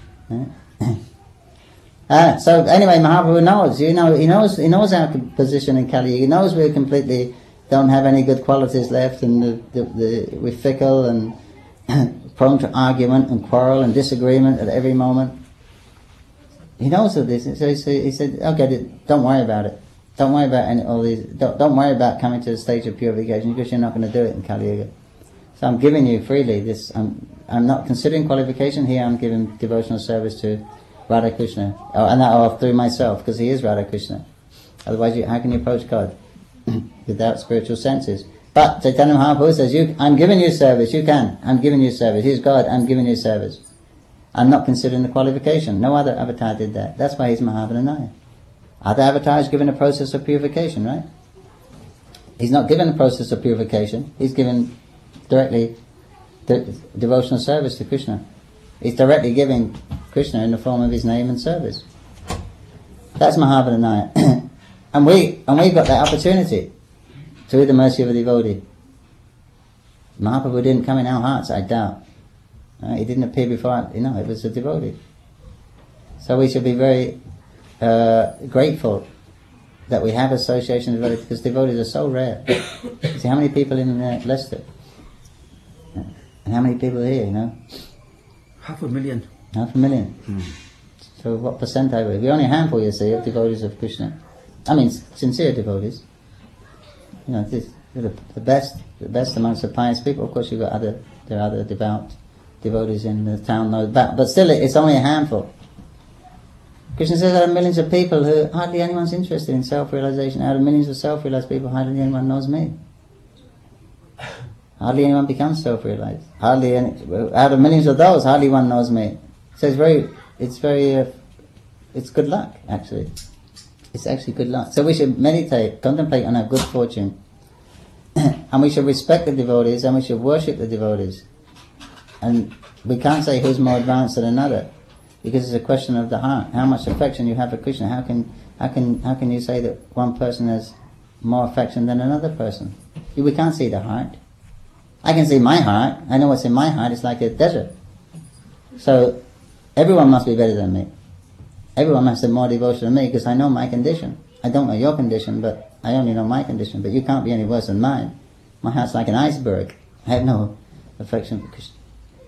uh, so anyway, Mahaprabhu knows. You know, he knows. He knows our position in Kali Yuga. He knows we completely don't have any good qualities left, and the, the, the, we're fickle and prone to argument and quarrel and disagreement at every moment. He knows of this, so he said, he said, "Okay, don't worry about it. Don't worry about any all these. Don't, don't worry about coming to the stage of purification because you're not going to do it in Kali Yuga. So I'm giving you freely this. I'm I'm not considering qualification here. I'm giving devotional service to Radha Krishna, oh, and that oh, through myself because he is Radha Krishna. Otherwise, you, how can you approach God without spiritual senses?" But Chaitanya Mahaprabhu says, "You, I'm giving you service. You can. I'm giving you service. He's God. I'm giving you service. I'm not considering the qualification." No other avatar did that. That's why he's Mahavananaya. Other avatars given a process of purification, right? He's not given a process of purification. He's given directly de- devotional service to Krishna. He's directly giving Krishna in the form of his name and service. That's Mahavananaya. and we and we got that opportunity through the mercy of a devotee. Mahaprabhu didn't come in our hearts, I doubt. Uh, he didn't appear before, you know, it was a devotee. So we should be very uh, grateful that we have association with devotees, because devotees are so rare. See how many people in uh, Leicester? And how many people here, you know? Half a million. Half a million. Hmm. So what percent are we? We're only a handful, you see, of devotees of Krishna. I mean, sincere devotees. You know, this, the, the best the best amongst the pious people. Of course you've got other, there are other devout devotees in the town, no doubt, but still it's only a handful. Krishna says there are millions of people who hardly anyone's interested in self-realization. Out of millions of self-realized people, hardly anyone knows me. Hardly anyone becomes self-realized. Hardly any, out of millions of those, hardly one knows me. So it's very, it's very, uh, it's good luck actually. It's actually good luck. So we should meditate, contemplate on our good fortune, and we should respect the devotees, and we should worship the devotees. And we can't say who's more advanced than another, because it's a question of the heart. How much affection you have for Krishna? How can how can how can you say that one person has more affection than another person? We can't see the heart. I can see my heart. I know what's in my heart. It's like a desert. So everyone must be better than me. Everyone must have more devotion than me, because I know my condition. I don't know your condition, but I only know my condition. But you can't be any worse than mine. My heart's like an iceberg. I have no affection for Krishna.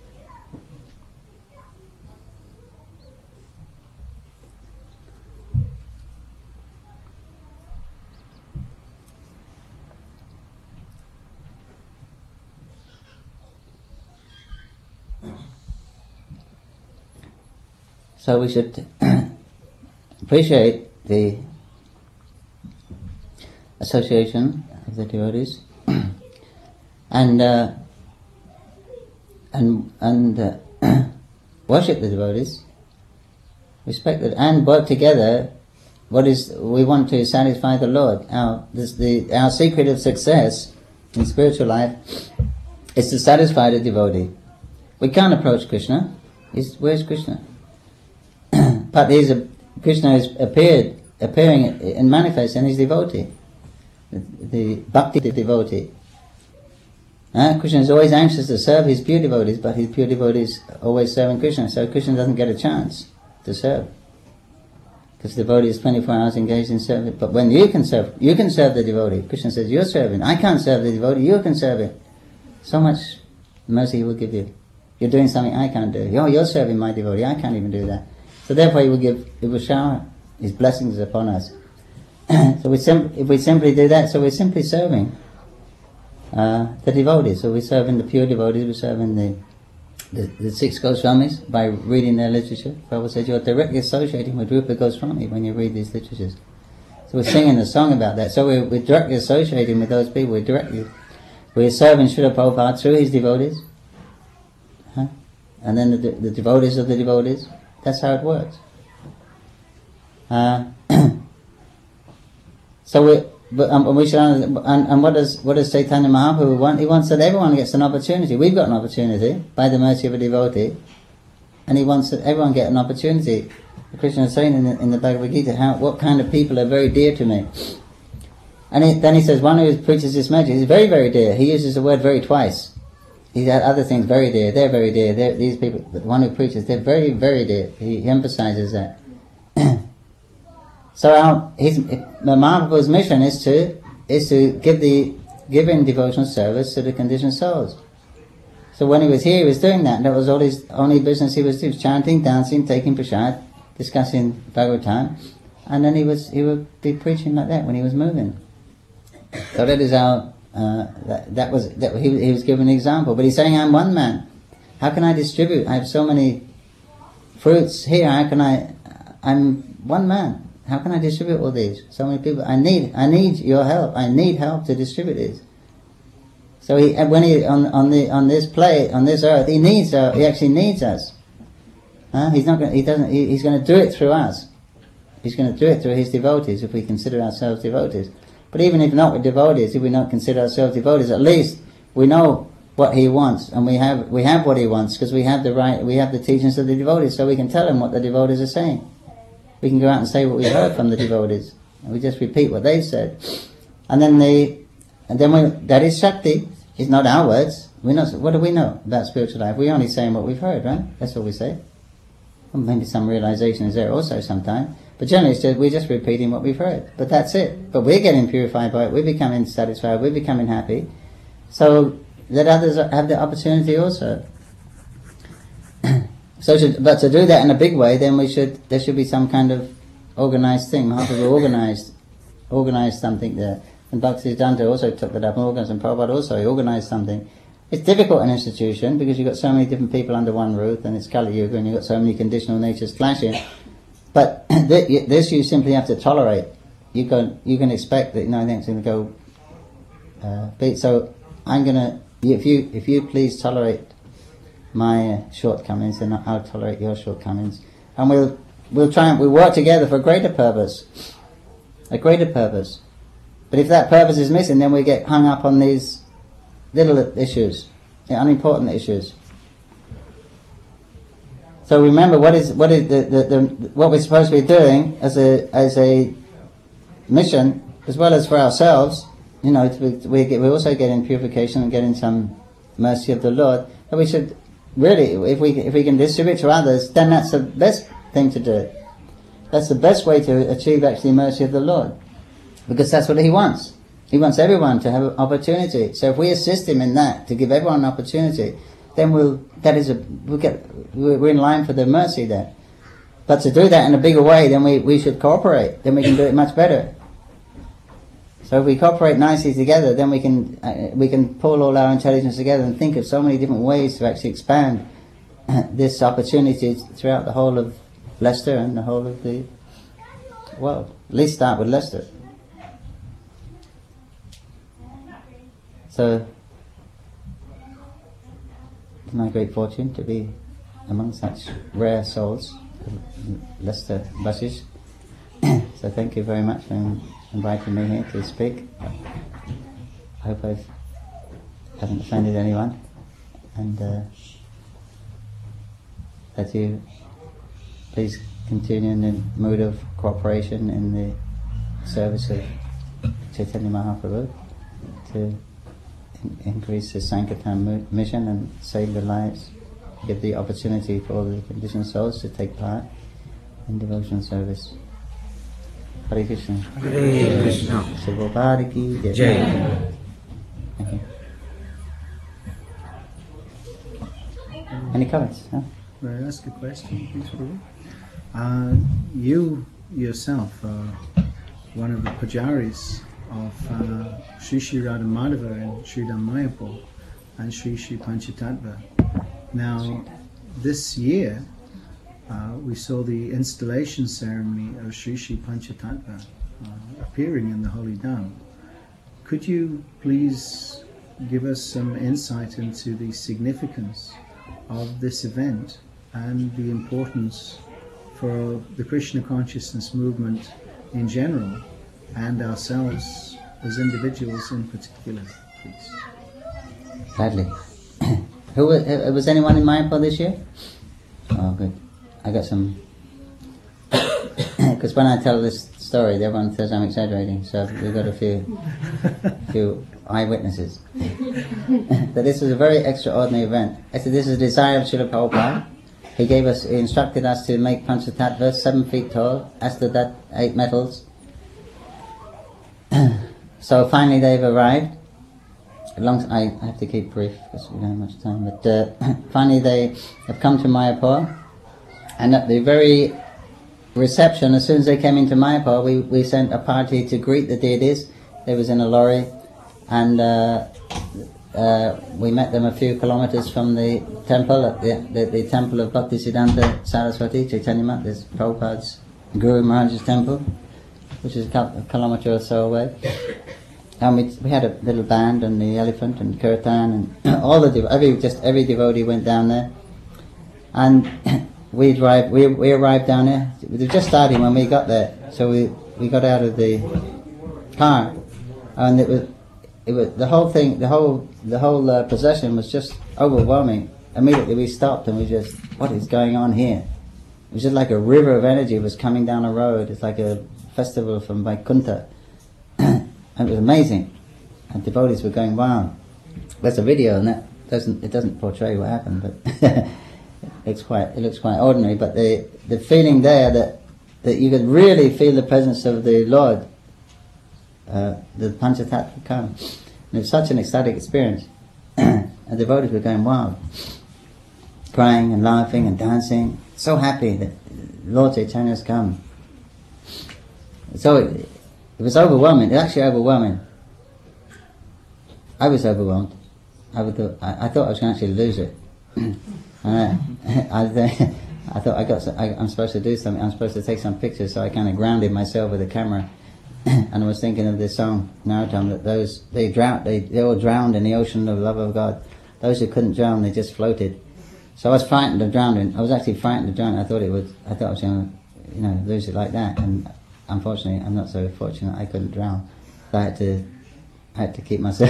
So we should appreciate the association of the devotees, and uh, and and uh, worship the devotees, respect it, and work together. What is we want to satisfy the Lord. Our this, the our secret of success in spiritual life is to satisfy the devotee. We can't approach Krishna. He's, where's Krishna? But he's a, Krishna has appeared, appearing and manifesting his devotee, the, the bhakti devotee. Uh, Krishna is always anxious to serve his pure devotees, but his pure devotees are always serving Krishna, so Krishna doesn't get a chance to serve. Because the devotee is twenty-four hours engaged in service. But when you can serve, you can serve the devotee. Krishna says, you're serving. I can't serve the devotee, you can serve it. So much mercy he will give you. You're doing something I can't do. Oh, you're serving my devotee, I can't even do that. So therefore he will give, he will shower his blessings upon us. So we sim- if we simply do that, so we're simply serving uh, the devotees. So we're serving the pure devotees, we're serving the The, the six Goswamis by reading their literature. Prabhupada said you're directly associating with Rupa Goswami when you read these literatures. So we're singing a song about that. So we're, we're directly associating with those people. We're directly we're serving Srila Prabhupada through his devotees, huh? And then the, the devotees of the devotees. That's how it works. Uh, so we but um, we should and, and what does what does Chaitanya Mahaprabhu want? He wants that everyone gets an opportunity. We've got an opportunity by the mercy of a devotee, and he wants that everyone get an opportunity. Krishna is saying in the, in the Bhagavad Gita how what kind of people are very dear to me. And he, then he says one who preaches this message is very very dear. He uses the word very twice. He had other things very dear. They're very dear. They're, these people, the one who preaches, they're very very dear. He, he emphasizes that. So our his Mahaprabhu's mission is to is to give the giving devotional service to the conditioned souls. So when he was here, he was doing that. That was all his only business. He was, he was chanting, dancing, taking prasad, discussing Bhagavatam, and then he was he would be preaching like that when he was moving. So that is our uh, that, that was that he he was giving an example. But he's saying, I'm one man. How can I distribute? I have so many fruits here. How can I? I'm one man. How can I distribute all these? So many people. I need, I need your help. I need help to distribute these. So he, when he on on the on this play on this earth, he needs. Uh, he actually needs us. Huh? He's not. Gonna, he doesn't. He, he's going to do it through us. He's going to do it through his devotees if we consider ourselves devotees. But even if not with devotees, if we don't consider ourselves devotees, at least we know what he wants, and we have we have what he wants because we have the right. We have the teachings of the devotees, so we can tell him what the devotees are saying. We can go out and say what we heard from the devotees, and we just repeat what they said. And then the, and then we, that is Shakti. It's not our words. We're not. What do we know about spiritual life? We're only saying what we've heard, right? That's all we say. Well, maybe some realization is there also sometime, but generally it's just, we're just repeating what we've heard. But that's it. But we're getting purified by it. We're becoming satisfied. We're becoming happy. So let others have the opportunity also. So, to, but to do that in a big way, then we should. There should be some kind of organized thing. Mahaprabhu organized, organized something there. And Bhaktisiddhanta also took that up and organized, and Prabhupada also he organized something. It's difficult in an institution because you've got so many different people under one roof, and it's Kali Yuga, and you've got so many conditional natures clashing. But this you simply have to tolerate. You can you can expect that you know things going to go. Uh, be, so I'm gonna if you if you please tolerate my uh, shortcomings, and I'll tolerate your shortcomings, and we'll we'll try and we'll work together for a greater purpose, a greater purpose. But if that purpose is missing, then we get hung up on these little issues, the unimportant issues. So remember, what is what is the, the, the what we're supposed to be doing as a as a mission, as well as for ourselves. You know, to be, we get, we also get in purification and getting some mercy of the Lord. That we should. Really, if we if we can distribute to others, then that's the best thing to do. That's the best way to achieve actually mercy of the Lord, because that's what He wants. He wants everyone to have an opportunity. So if we assist Him in that, to give everyone an opportunity, then we'll that is a we'll get we're in line for the mercy there. But to do that in a bigger way, then we we should cooperate. Then we can do it much better. So if we cooperate nicely together, then we can uh, we can pull all our intelligence together and think of so many different ways to actually expand this opportunity throughout the whole of Leicester and the whole of the world. At least start with Leicester. So it's my great fortune to be among such rare souls, Leicester buses. So thank you very much for inviting me here to speak. I hope I haven't offended anyone, and uh, that you please continue in the mood of cooperation in the service of Chaitanya Mahaprabhu to in- increase the Sankirtan mo- mission and save the lives, give the opportunity for all the conditioned souls to take part in devotional service. Hare Krishna. Hare Krishna. Prabhupada ki jai. Jai. Thank you. Any comments? Huh? May I ask a question, please, Prabhu? Uh, you yourself are one of the pujaris of uh, Sri Sri Radha Madhava and Sri Mayapur and Sri Sri Panchatattva. Now, this year uh, we saw the installation ceremony of Sri Sri Panchatattva uh, appearing in the Holy Dham. Could you please give us some insight into the significance of this event and the importance for the Krishna consciousness movement in general and ourselves as individuals in particular, please? Gladly. Who was, uh, was anyone in Mayapur this year? Oh, good. I got some. Because when I tell this story, everyone says I'm exaggerating. So we've got a few, few eyewitnesses. That this was a very extraordinary event. I said this is the desire of Srila Prabhupada. He gave us, he instructed us to make Panchatattva seven feet tall, Astadat, eight metals. So finally they've arrived. Long, I have to keep brief because we don't have much time. But uh, finally they have come to Mayapur, and at the very reception, as soon as they came into Mayapur, we, we sent a party to greet the deities. They was in a lorry, and uh, uh, we met them a few kilometers from the temple, at the, the, the temple of Bhaktisiddhanta Saraswati, Chaitanya Mat, this Prabhupada's Guru Maharaj's temple, which is a, a kilometer or so away. And we, we had a little band and the elephant and kirtan and all the dev- every just every devotee went down there, and we arrived. We we arrived down there. It was just starting when we got there, so we, we got out of the car, and it was it was the whole thing. The whole the whole uh, procession was just overwhelming. Immediately we stopped and we just, what is going on here? It was just like a river of energy was coming down the road. It's like a festival from Vaikuntha. And it was amazing, and devotees were going wild. There's a video, and that doesn't it doesn't portray what happened, but it's quite it looks quite ordinary. But the the feeling there that that you could really feel the presence of the Lord, uh, the Panchatattva come, and it was such an ecstatic experience. And devotees were going wild, crying and laughing and dancing, so happy that Lord Chaitanya has come. So. It, It was overwhelming. It was actually overwhelming. I was overwhelmed. I, would th- I, I thought I was going to actually lose it. uh, I, th- I thought I got. Some, I, I'm supposed to do something. I'm supposed to take some pictures. So I kind of grounded myself with a camera, and I was thinking of this song Narottam, that those they drowned. They they all drowned in the ocean of love of God. Those who couldn't drown, they just floated. So I was frightened of drowning. I was actually frightened of drowning. I thought it would. I thought I was going to, you know, lose it like that. And unfortunately, I'm not so fortunate. I couldn't drown. So I had to, I had to keep myself,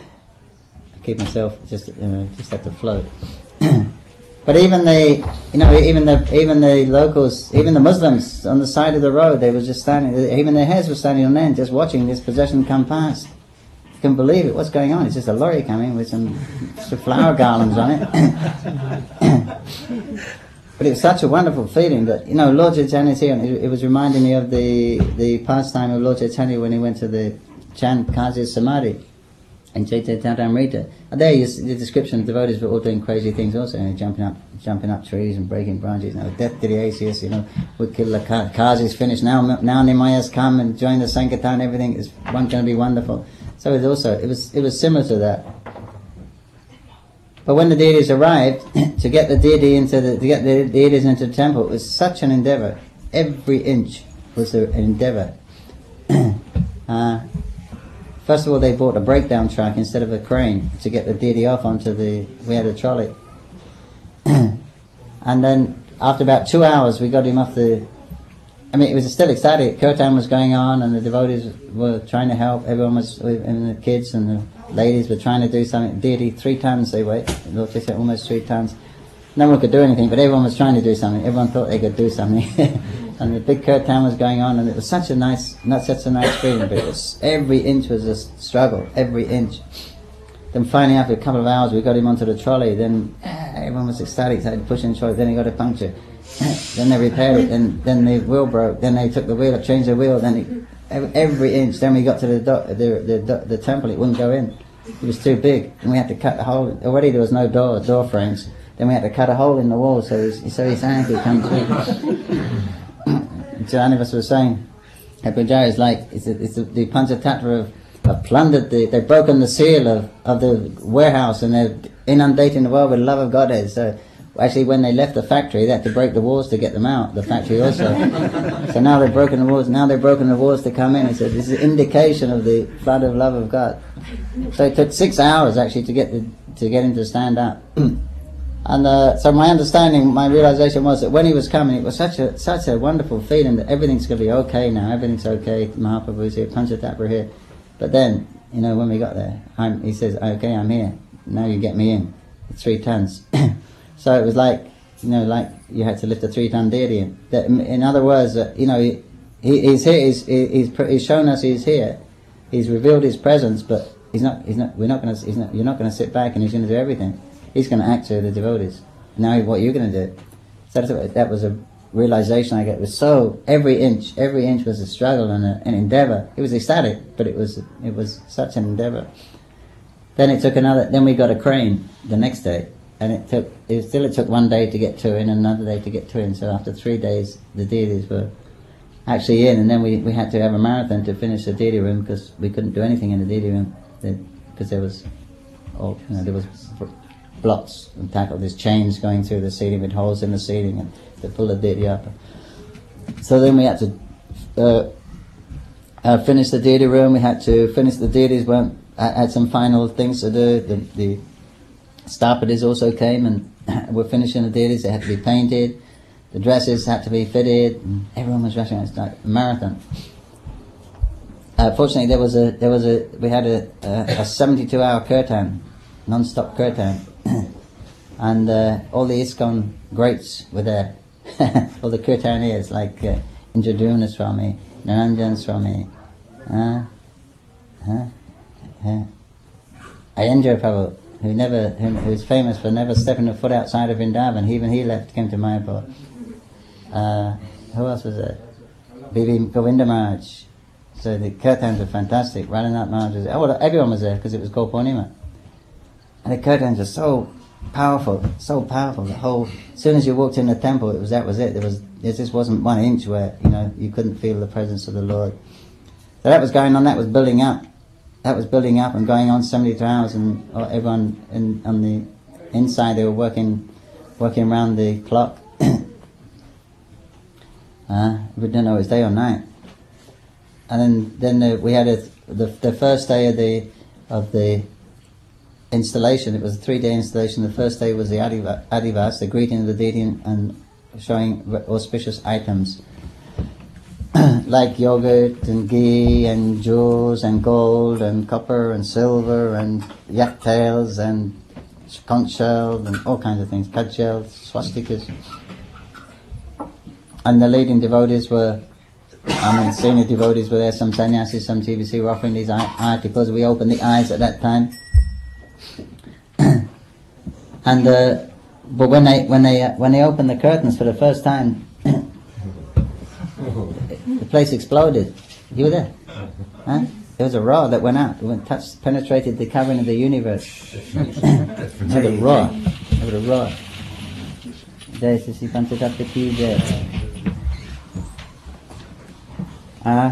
keep myself just, you know, just had to float. But even the, you know, even the, even the locals, even the Muslims on the side of the road, they were just standing. Even their heads were standing on end, just watching this procession come past. You couldn't believe it. What's going on? It's just a lorry coming with some, some flower garlands on it. But it was such a wonderful feeling that, you know, Lord Chaitanya is here, and it, it was reminding me of the, the pastime of Lord Chaitanya when he went to the Chand Kazi's Samadhi in Chaitanya. And there you see the description of devotees were all doing crazy things also, you know, jumping up jumping up trees and breaking branches, you know, death to the Asius, you know, would kill the Kazi's finished, now now Nimaya's come and join the Sankirtan, everything is going to be wonderful. So it was also, it was, it was similar to that. But when the deities arrived, to get the deity into the, to get the deities into the temple, it was such an endeavour. Every inch was an endeavour. uh, first of all, they bought a breakdown truck instead of a crane to get the deity off onto the. We had a trolley, And then after about two hours we got him off the... I mean, it was still exciting. Kirtan was going on and the devotees were trying to help. Everyone was, and the kids and the ladies were trying to do something. Deity, three tons they weighed. They said almost three tons. No one could do anything, but everyone was trying to do something. Everyone thought they could do something. And the big kirtan was going on, and it was such a nice, not such a nice feeling, but it was, every inch was a struggle, every inch. Then finally, after a couple of hours, we got him onto the trolley. Then everyone was ecstatic, started pushing the trolley. Then he got a puncture. Then they repaired it. Then then the wheel broke. Then they took the wheel, changed the wheel. Then it, every, every inch. Then we got to the, do, the the the temple. It wouldn't go in. It was too big, and we had to cut the hole. Already there was no door door frames. Then we had to cut a hole in the wall so his, so his hand could come through. So Anivas was saying, that Pujari is like, it's, a, it's a, the Panchatattva have, have plundered, the, they've broken the seal of, of the warehouse, and they're inundating the world with the love of Godhead. So actually when they left the factory, they had to break the walls to get them out, the factory also. So now they've broken the walls, now they've broken the walls to come in. He said, this is an indication of the flood of love of God. So it took six hours actually to get the, to get him to stand up. And uh, so my understanding, my realization was that when he was coming, it was such a such a wonderful feeling that everything's going to be okay now, everything's okay, Mahaprabhu's here, Panchatattva here. But then, you know, when we got there, I'm, he says, okay, I'm here, now you get me in, three tons. So it was like, you know, like you had to lift a three ton deity in. That, in other words, uh, you know, he, he, he's here, he's, he's, he's shown us he's here, he's revealed his presence, but he's not, he's not, we're not going to, he's not, you're not going to sit back and he's going to do everything. He's going to act through the devotees. Now what are you going to do? So that was a realization I get. It was so, every inch, every inch was a struggle and a, an endeavor. It was ecstatic, but it was it was such an endeavor. Then it took another, then we got a crane the next day. And it took, it still it took one day to get to in and another day to get to in. So after three days, the deities were actually in. And then we, we had to have a marathon to finish the deity room because we couldn't do anything in the deity room. Because there was, oh, you know, there was blocks and tackle, there's chains going through the ceiling with holes in the ceiling and to pull the deity up. So then we had to uh, uh, finish the deity room, we had to finish the deities, weren't, had some final things to do. The, the Stapadis also came and were finishing the deities, they had to be painted, the dresses had to be fitted, and everyone was rushing. It's like a marathon. Uh, fortunately there was a, there was a, we had a, a, a seventy-two hour kirtan, non-stop kirtan. And uh, all the ISKCON greats were there. All the kirtaniers like uh, Indradyumna Swami, Niranjan Swami, uh, uh, uh, Ayendra Prabhu, who never, who, who's famous for never stepping a foot outside of Vrindavan. Even he left, came to Mayapur. Uh, who else was there? Bibi Govinda Maharaj. So the kirtans were fantastic. Radhanath Maharaj was there. Oh, well, everyone was there because it was Gaur Purnima. And the kirtans were so powerful, so powerful. The whole, as soon as you walked in the temple, it was that was it. There was, there just wasn't one inch where, you know, you couldn't feel the presence of the Lord. So that was going on. That was building up. That was building up and going on seventy-two hours, and everyone in, on the inside they were working, working around the clock. uh, we didn't know it was day or night. And then, then the, we had a, the the first day of the of the installation. It was a three-day installation. The first day was the adiva, adivas, the greeting of the deity and showing auspicious items like yogurt and ghee and jewels and gold and copper and silver and yak tails and conch shell and all kinds of things, kaj shells, swastikas. And the leading devotees were, I mean, senior devotees were there. Some sannyasis, some T V C were offering these articles. We opened the eyes at that time. And uh, but when they when they uh, when they opened the curtains for the first time, the place exploded. You were there, huh? There was a roar that went out. It went touched, penetrated the covering of the universe. There was a roar. There was a roar. Jai Sri Panchatattva ki jai. Uh,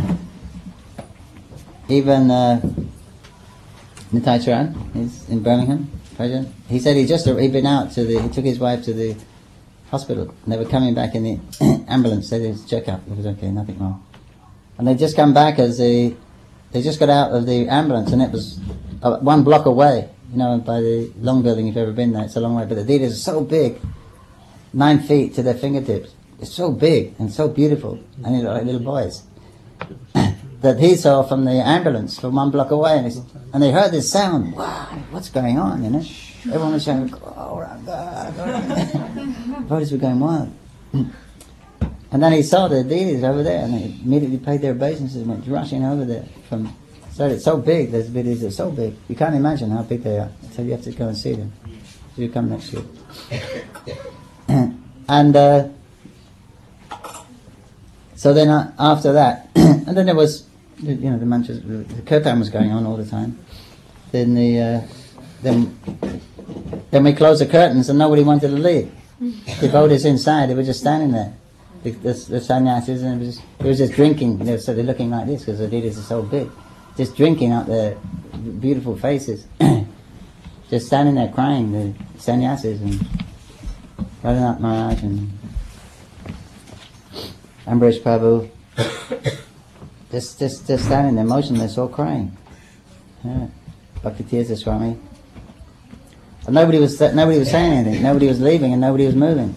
even uh, Nitai Charan is in Birmingham. President. He said he just he'd been out to the. He took his wife to the hospital. And they were coming back in the ambulance. Said it was check up. It was okay, nothing wrong. And they just come back as they they just got out of the ambulance, and it was uh, one block away. you know, by the Long Building, if you've ever been there, it's a long way, but the deities are so big, nine feet to their fingertips. It's so big and so beautiful, and they look like little boys. That he saw from the ambulance from one block away, and, and they heard this sound. Wow, what's going on, you know? Everyone was shouting, oh my God, oh. Devotees were going wild. And then he saw the deities over there, and they immediately paid their obeisances and went rushing over there. From So it's so big, those deities are so big. You can't imagine how big they are, so you have to go and see them. So you come next year. And uh, so then uh, after that, and then there was, you know, the mantras, the kirtan was going on all the time. Then the uh, then then we closed the curtains and nobody wanted to leave. Devotees inside, they were just standing there. The, the, the sannyasis, and it was, just, it was just drinking. You know, so they're looking like this because the deities are so big, just drinking out their beautiful faces, just standing there crying. The sannyasis and Radhanath Maharaj and Ambrish Prabhu, just just just standing there motionless, all crying. Yeah. Bhakti Tirtha Swami. And nobody was nobody was saying anything. Nobody was leaving, and nobody was moving.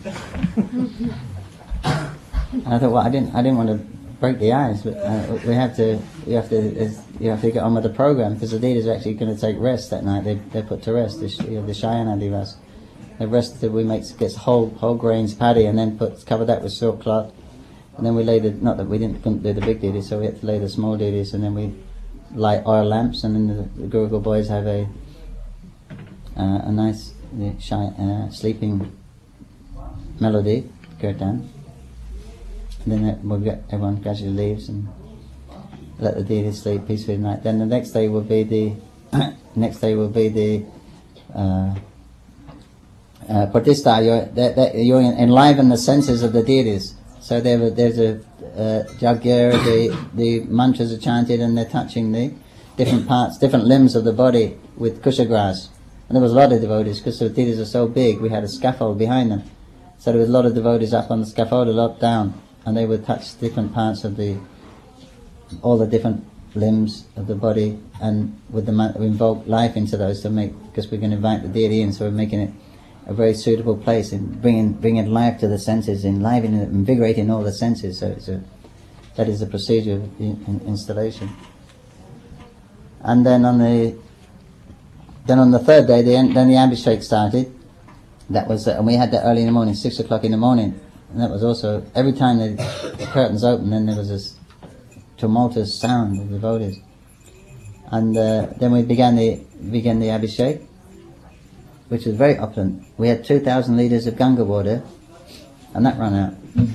And I thought, well, I didn't I didn't want to break the ice, but uh, we have to we have to you have to get on with the program because the deities are actually going to take rest that night. They they put to rest the you know, the Shayana Divas. The rest that we make gets whole whole grains paddy and then put cover that with silk cloth. And then we laid it, not that we didn't couldn't do the big deities, so we had to lay the small deities, and then we light oil lamps, and then the, the Gurukul boys have a uh, a nice uh, shy, uh, sleeping melody, kirtan. And then it, we'll get, everyone gradually leaves and let the deities sleep peacefully at night. Then the next day will be the next day will be the uh, uh, Pratishta. You you enliven the senses of the deities. So there, there's a uh, Jagya, the, the mantras are chanted and they're touching the different parts, different limbs of the body with kusha grass. And there was a lot of devotees, because the deities are so big, we had a scaffold behind them. So there was a lot of devotees up on the scaffold, a lot down, and they would touch different parts of the, all the different limbs of the body, and with the man- we invoke life into those to make, because we're going to invite the deity in, so we're making it a very suitable place and bringing bringing life to the senses, enlivening it, invigorating all the senses. So it's a, that is the procedure of in, in installation. And then on the then on the third day, the, then the Abhishek started. That was, uh, and we had that early in the morning, six o'clock in the morning, and that was also every time the, the curtains opened, then there was this tumultuous sound of devotees. And uh, then we began the began the Abhishek, which was very opulent. We had two thousand litres of Ganga water, and that ran out.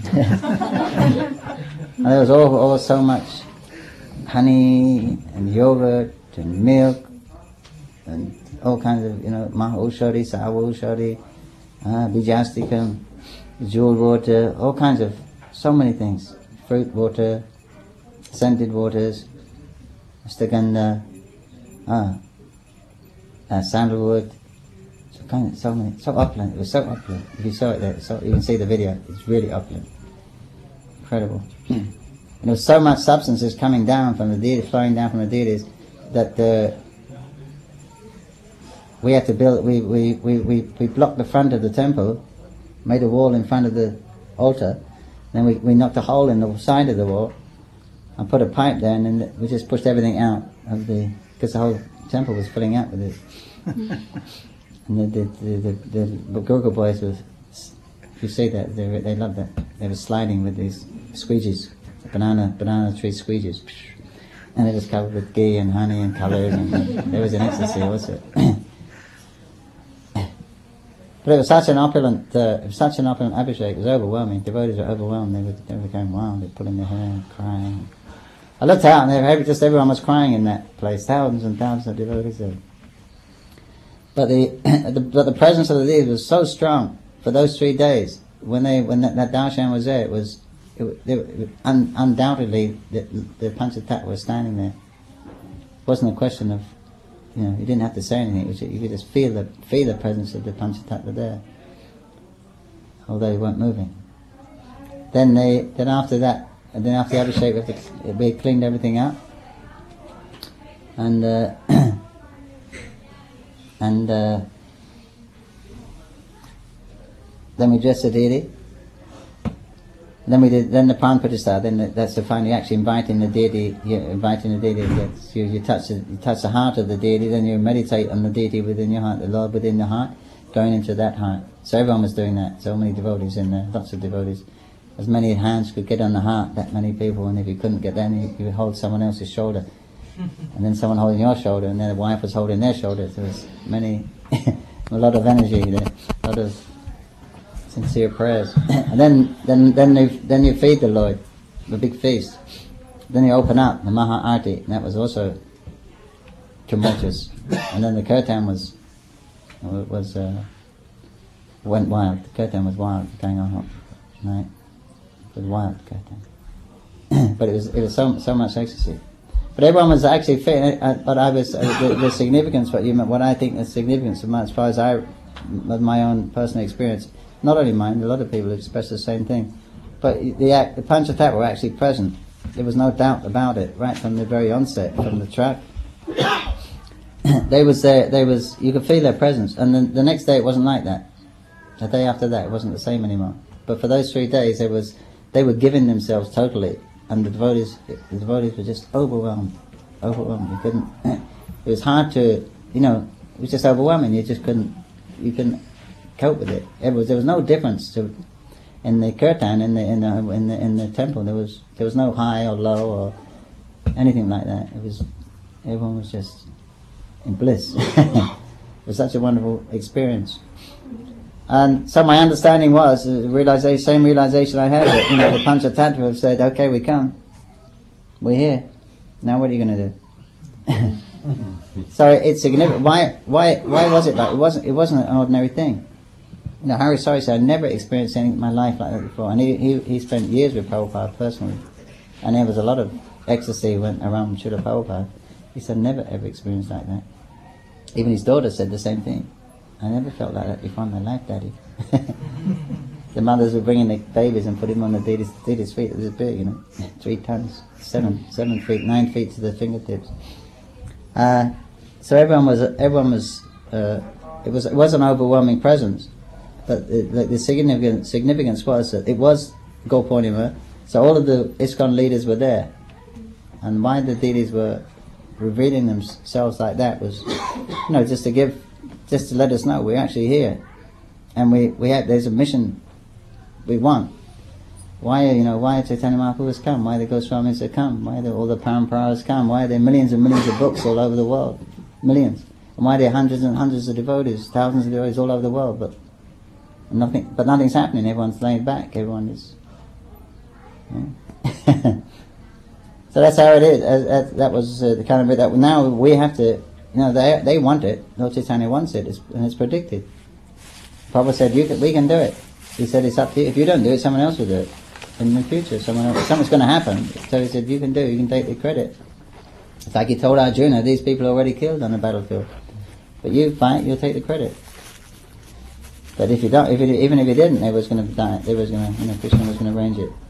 And there was all, all so much honey and yogurt and milk and all kinds of, you know, Maha Ushari, Sava Ushari, uh, Bijastikam, jewel water, all kinds of, so many things. Fruit water, scented waters, Staganda, ah, uh, sandalwood. Kind of, so many, so opulent. It was so opulent. If you saw it there, so you can see the video. It's really opulent, incredible. And there was so much substances coming down from the deities, flowing down from the deities, that uh, we had to build. We, we we we we blocked the front of the temple, made a wall in front of the altar. Then we we knocked a hole in the side of the wall, and put a pipe there, and then we just pushed everything out of the, because the whole temple was filling out with it. And the the the, the, the Gurukul boys was, if you see that, they they loved that. They were sliding with these squeegees, banana banana tree squeegees, and it was covered with ghee and honey and colours, and there was an ecstasy also. But it was such an opulent, uh, it was such an opulent Abhishek. It was overwhelming. Devotees were overwhelmed. They were they were going wild. They were pulling their hair, crying. I looked out, and they, just everyone was crying in that place. Thousands and thousands of devotees there. But the, the but the presence of the deities was so strong for those three days. When they when that, that darshan was there, it was it, it, it, un, undoubtedly the, the Panchatattva was standing there. It wasn't a question of, you know, you didn't have to say anything. It was, you could just feel the feel the presence of the Panchatattva there, although they weren't moving. Then they then after that, and then after the Abhishek, we, have to, we cleaned everything up, and. Uh, and uh, then we dress the deity. Then we did. Then the Pranpratishtha. Then the, that's the final. You're actually inviting the deity. You're inviting the deity. Yes, you, you touch the, you touch the heart of the deity. Then you meditate on the deity within your heart, the Lord within the heart, going into that heart. So everyone was doing that. So many devotees in there. Lots of devotees. As many hands could get on the heart. That many people. And if you couldn't get there, you, you would hold someone else's shoulder, and then someone holding your shoulder, and then the wife was holding their shoulder. There was many, a lot of energy there. A lot of sincere prayers. And then then then you then you feed the Lord, the big feast. Then you open up the Maha Arti, and that was also tumultuous. And then the kirtan was was uh, went wild. The kirtan was wild, going on all night. It was wild kirtan. But it was it was so so much ecstasy. But everyone was actually fit. But I was uh, the, the significance. What you meant, what I think the significance of my, as far as I, with my own personal experience. Not only mine, a lot of people express the same thing. But the, act, the Panchatattva were actually present. There was no doubt about it, right from the very onset, from the track. they was there, they was, you could feel their presence. And then the next day it wasn't like that. The day after that it wasn't the same anymore. But for those three days there was, they were giving themselves totally. And the devotees, the devotees were just overwhelmed. Overwhelmed. You couldn't, it was hard to, you know, it was just overwhelming. You just couldn't, you couldn't cope with it. It was there was no difference to in the kirtan in the in the in the in the temple. There was there was no high or low or anything like that. It was everyone was just in bliss. It was such a wonderful experience. And so my understanding was the realization, same realization I had that, you know, the Panchatattva have said, okay, we come, we're here. Now what are you going to do? So it's significant. Why why why was it like it wasn't it wasn't an ordinary thing. You know, Hari Sari said, I never experienced anything in my life like that before. And he, he, he spent years with Prabhupada personally. And there was a lot of ecstasy went around Srila Prabhupada. He said, never ever experienced like that. Even his daughter said the same thing. I never felt like that before in my life, Daddy. The mothers were bringing the babies and putting them on the deity's, deity's feet. It was big, you know, three tons, seven, seven feet, nine feet to the fingertips. Uh, so everyone was, everyone was, uh, it was, it was an overwhelming presence. But the, the, the significant, significance was that it was Gaur Purnima, so all of the ISKCON leaders were there. And why the deities were revealing themselves like that was, you know, just to give, just to let us know we're actually here. And we, we have, there's a mission we want. Why, you know, why Chaitanya Mahaprabhu has come? Why the Goswamis have come? Why the, all the Paramparas come? Why are there millions and millions of books all over the world? Millions. And why are there hundreds and hundreds of devotees, thousands of devotees all over the world? But nothing, but nothing's happening. Everyone's laid back. Everyone is. Yeah. So that's how it is. As, as, that was uh, the kind of bit that now we have to. You know, they they want it. Lord Chaitanya wants it, it's, and it's predicted. Prabhupada said, "You can, we can do it." He said, "It's up to you. If you don't do it, someone else will do it in the future. Someone else, something's going to happen." So he said, "You can do it. You can take the credit." It's like he told Arjuna, "These people are already killed on the battlefield, but you fight, you'll take the credit." But if you don't, if it, even if you didn't, they was going to die. They was going to, you know, Krishna was going to arrange it.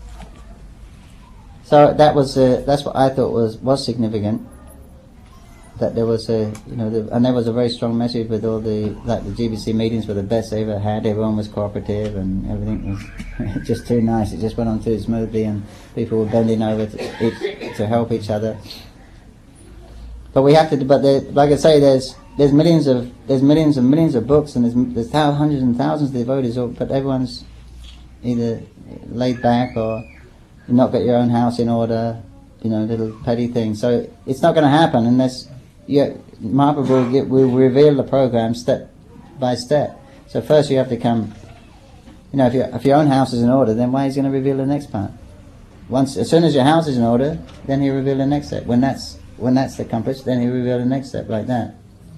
So that was, uh, that's what I thought was was significant. That there was a, you know, the, and there was a very strong message with all the, like the G B C meetings were the best they ever had. Everyone was cooperative and everything was just too nice. It just went on too smoothly, and people were bending over to, each, to help each other. But we have to, but there, like I say, there's there's millions of there's millions and millions of books, and there's there's thousands, hundreds and thousands of devotees, but everyone's either laid back or you not got your own house in order, you know, little petty things. So it's not going to happen unless you, Mahaprabhu will, get, will reveal the program step by step. So first you have to come, you know, if, you, if your own house is in order, then why is he going to reveal the next part? Once, as soon as your house is in order, then he'll reveal the next step. When that's when that's accomplished, then he'll reveal the next step, like that.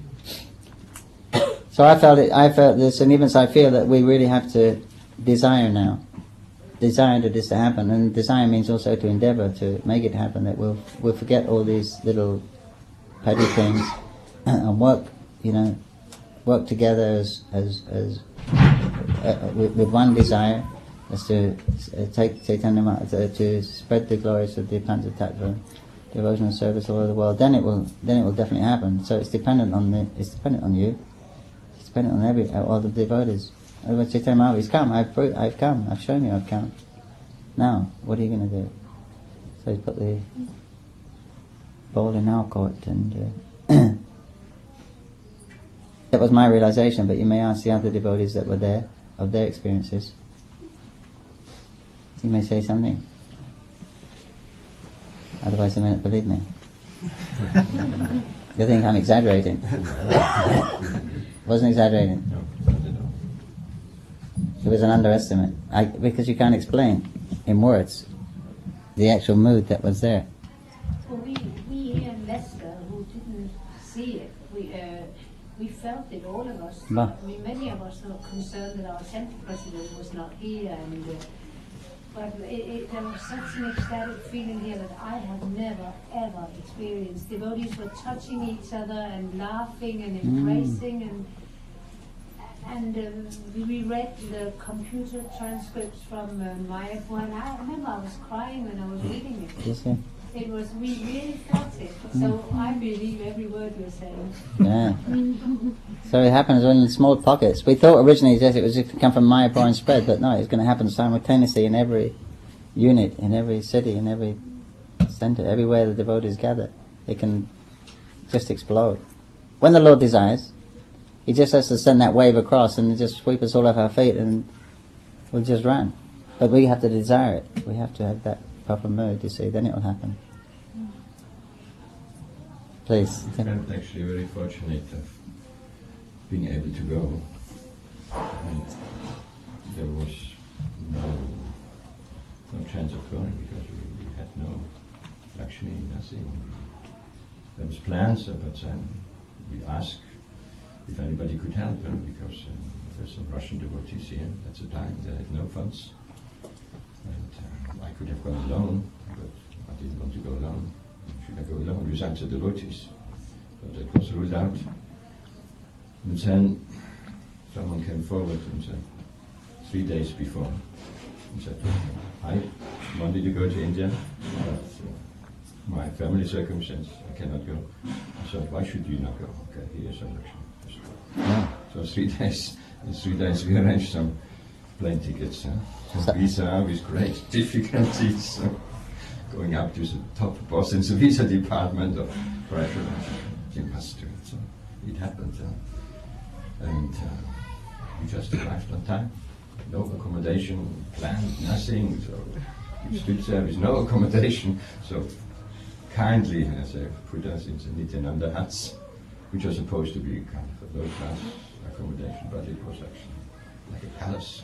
So I felt it, I felt this, and even so I feel that we really have to desire now. Desire to this to happen, and desire means also to endeavour to make it happen, that we'll we'll forget all these little petty things and work, you know, work together as as as uh, with, with one desire, as to uh, take Chaitanya, to, to spread the glories of the Panchatattva, devotional service all over the world, then it will then it will definitely happen. So it's dependent on the it's dependent on you. It's dependent on every all the devotees. Everybody say to him, "Oh, he's come. I've pro- I've come. I've shown you. I've come. Now, what are you going to do?" So he's put the ball in our court, and uh, that was my realization. But you may ask the other devotees that were there of their experiences. You may say something. Otherwise they may not believe me. You think I'm exaggerating? Wasn't exaggerating. It was an underestimate. I, because you can't explain in words the actual mood that was there. Well, we, we here in Leicester who didn't see it, we uh, we felt it, all of us. Bah. I mean, many of us were concerned that our centre president was not here, and uh, but it, it, there was such an ecstatic feeling here that I have never ever experienced. Devotees were touching each other and laughing and embracing, mm. and and um, we read the computer transcripts from uh, Mayapur, and I remember I was crying when I was reading it. You see? It was, we really felt it. So I believe every word you're saying. Yeah. So it happens in small pockets. We thought originally yes, it was just to come from Mayapur and spread, but no, it's going to happen simultaneously in every unit, in every city, in every center, everywhere the devotees gather. It can just explode. When the Lord desires, He just has to send that wave across and just sweep us all off our feet and we'll just run. But we have to desire it. We have to have that proper mood, you see, then it will happen. Please. I felt actually very fortunate of being able to go. And there was no no chance of going because we, we had no Lakshmi, nothing. There was plans, but then we asked if anybody could help them because um, there's some Russian devotees here at the time. They had no funds. And uh, I could have gone alone, but I didn't want to go alone. Should I go alone with other devotees? But that was ruled out. And then someone came forward and said, three days before, and said, I wanted to go to India, but uh, my family circumstance, I cannot go. I said, why should you not go? Okay, here's a lecture. Yeah. So three days, in three days we arranged some plane tickets. Huh? So visa with great difficulties. So going up to the top boss in the visa department of pressure. You must do it. So it happened. Uh, and uh, we just arrived on time. No accommodation planned, nothing. So we stood there with no accommodation. So kindly, as they put us in the Nityananda huts, which was supposed to be kind of a low-class accommodation, but it was actually like a palace.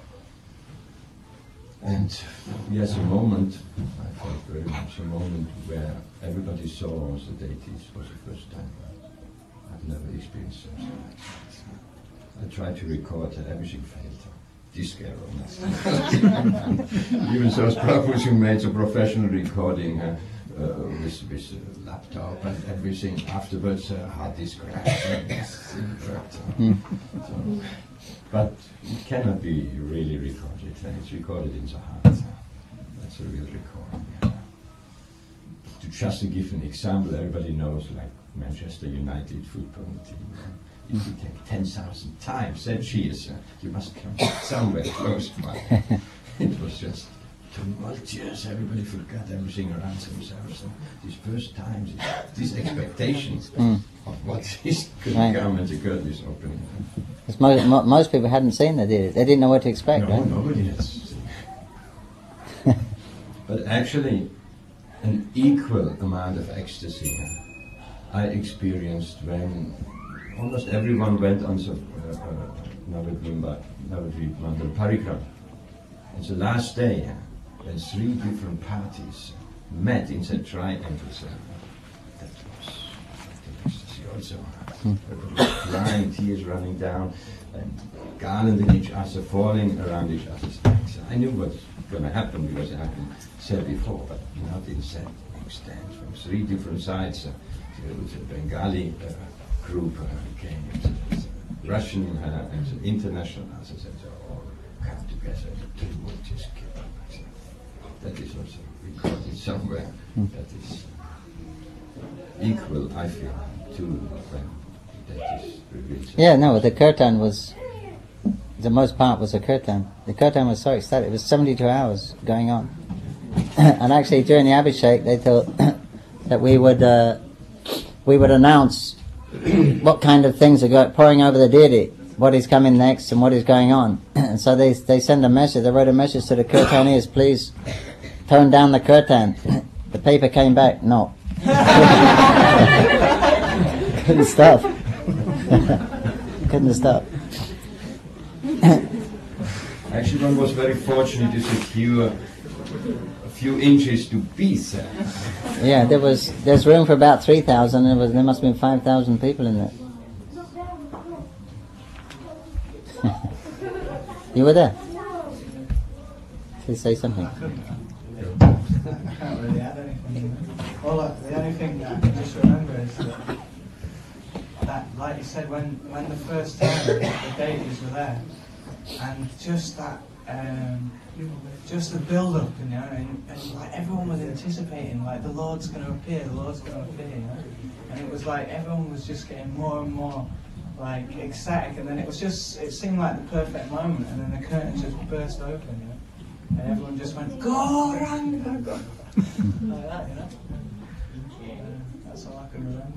And yes, a moment, I felt very much a moment where everybody saw the deities for the first time. I've never experienced something like that. I tried to record and everything failed. Disc error, nothing. Even those Prabhus who made a professional recording uh, uh, with, with a laptop and everything afterwards, uh, hard disk crashed. Mm. So, but it cannot be really recorded. It's recorded in the heart. That's a real recording. Yeah. To just to give an example, everybody knows, like Manchester United football team. If you take ten thousand times that cheers, uh, you must come somewhere close by. It was just tumultuous. Everybody forgot everything around themselves. So these first times, these expectations mm. of what is going right. to come and the curtain is opening. Most, mo most people hadn't seen that, did it? They didn't know what to expect, no, right? Nobody has seen. But actually, an equal amount of ecstasy I experienced when almost everyone went on the uh, uh, Navadvip Mandal Parikram. It's the last day when three different parties met in the triangle. That was ecstasy also. Everybody crying, tears running down, and garlanding each other, falling around each other's necks. I knew what was going to happen because it happened said before, but not in that extent. From three different sides, uh, there was a Bengali uh, group uh, came, uh, Russian uh, and international, as I said, so all come together to just keep up. So that is also recorded somewhere. Mm. That is equal, I feel, to them. That is really Yeah, no, the kirtan was, the most part was the kirtan. The kirtan was so ecstatic. It was seventy-two hours going on. And actually during the Abhishek they thought that we would uh, we would announce what kind of things are go- pouring over the deity, what is coming next and what is going on. And so they they send a message, they wrote a message to the kirtaniers, please tone down the kirtan. The paper came back, no. Couldn't stop. Couldn't stop. Actually, one was very fortunate to secure a few inches to peace. Yeah, there was there's room for about three thousand. There was there must have been five thousand people in there. You were there. Please say something. I can't really add anything. All I, the only thing that I can just remember is that, that, like you said, when when the first time the deities were there, and just that, um, just the build-up, you know, and, and like everyone was anticipating, like the Lord's going to appear, the Lord's going to appear, you know, and it was like everyone was just getting more and more like ecstatic, and then it was just, it seemed like the perfect moment, and then the curtain just burst open, you know, and everyone just went, Gauranga, go, like that, you know. Uh, that's all I can remember.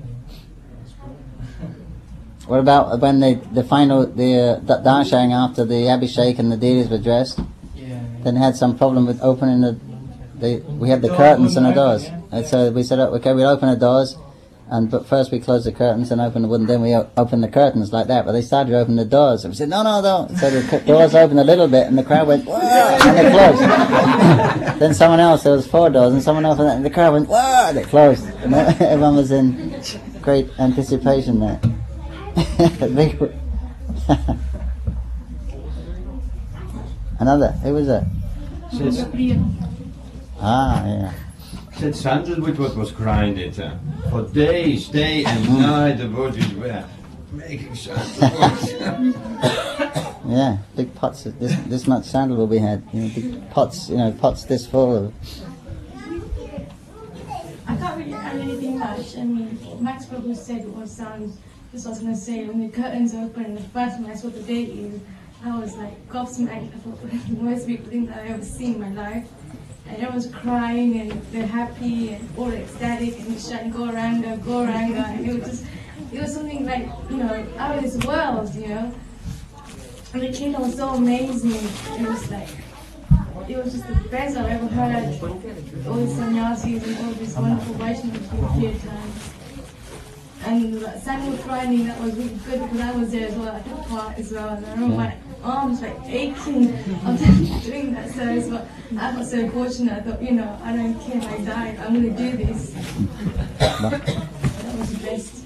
What about when they the final the uh, darshan after the Abhishek and the deities were dressed? Yeah. Then they had some problem with opening the. They, we had the Door curtains and the wouldn't doors, open, yeah. and so we said, oh, okay, we'll open the doors, and but first we closed the curtains and opened the wood, and then we o- opened the curtains like that. But they started to open the doors, and we said, no, no, no. So the cu- doors opened a little bit, and the crowd went, whoa, and they closed. Then someone else, there was four doors, and someone else, and the crowd went, whoa, and it closed. And everyone was in great anticipation there. Big Another, who was that? Ah, yeah. Said sandalwood what was grinded uh, for days, day and night. The devotees were making sandalwood. Yeah, big pots. Of this this much sandalwood we had. You know, big pots. You know, pots this full of. I can't really add anything much. I mean, Max Prabhu said what sounds. Just what I was going to say, when the curtains opened, the first time I saw the deity, I was like gobsmacked. I thought the most beautiful thing that I've ever seen in my life. And everyone's crying and they're happy and all ecstatic and shouting Gauranga, Gauranga, and it was just, it was something like, you know, out of this world, you know. And the kingdom was so amazing. It was like, it was just the best I've ever heard. All these sannyasis and all these wonderful Vaishnavas who appeared times. And Samuel Friday, that was really good because I was there as well. I took part as well, and I remember my arms like aching of doing that service. But I felt so fortunate. I thought, you know, I don't care if I die, I'm going to do this. That was the best.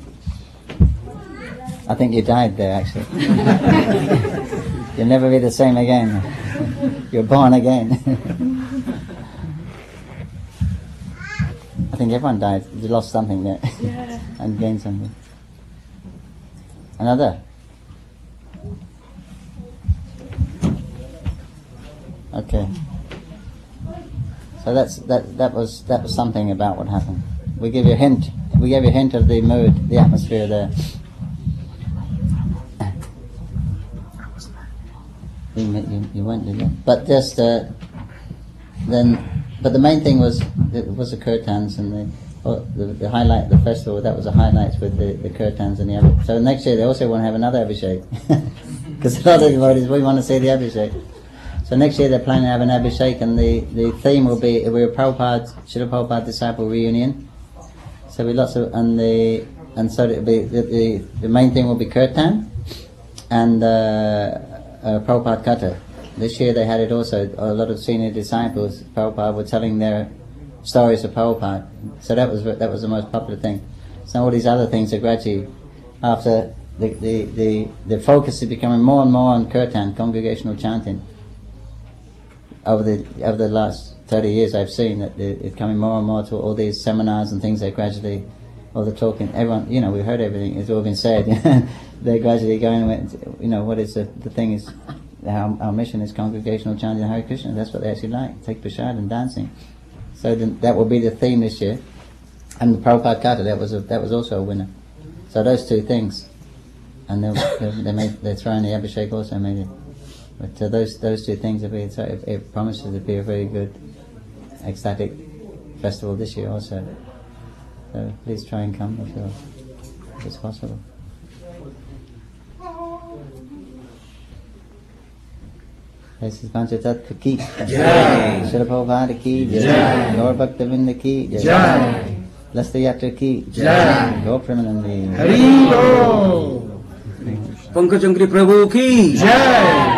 I think you died there, actually. You'll never be the same again. You're born again. I think everyone died. You lost something there. Yeah. And gained something. Another? Okay. So that's that that was that was something about what happened. We give you a hint. We gave you a hint of the mood, the atmosphere there. You, you, you went, did you? But just uh, then, but the main thing was it was the kirtans and the, oh, the the highlight, the festival. That was the highlights with the, the kirtans and the Abhishek. So next year they also want to have another Abhishek because a lot of devotees we want to see the Abhishek. So next year they're planning to have an Abhishek, and the, the theme will be we're a Prabhupada, Srila Prabhupada disciple reunion. So we lots of and the and so it'll be the, the the main thing will be kirtan and. Uh, Uh, Prabhupada Katha. This year they had it also. A lot of senior disciples, Prabhupada, were telling their stories of Prabhupada. So that was that was the most popular thing. So all these other things are gradually, after the the, the, the focus is becoming more and more on kirtan, congregational chanting. Over the over the last thirty years, I've seen that it's coming more and more to all these seminars and things. They gradually, all the talking, everyone, you know, we've heard everything. It's all been said. They're gradually going, you know, what is the, the thing is, our, our mission is congregational chanting Hare Krishna. That's what they actually like, take prasad and dancing. So then that will be the theme this year. And the Prabhupada Kata, that was a, that was also a winner. So those two things, and they they, they made they throw in the Abhishek also made it. But uh, those those two things, it, it, it promises to be a very good ecstatic festival this year also. So please try and come if, you're, if it's possible. This is Panchatattva ki Jai, Srila Prabhupada ki Jai, Gaur Bhaktavinda ki Jai, Lasta Yatra ki Jai, Gaur Premanandi Hari Bol. Pankaj Angri Prabhu ki Jai.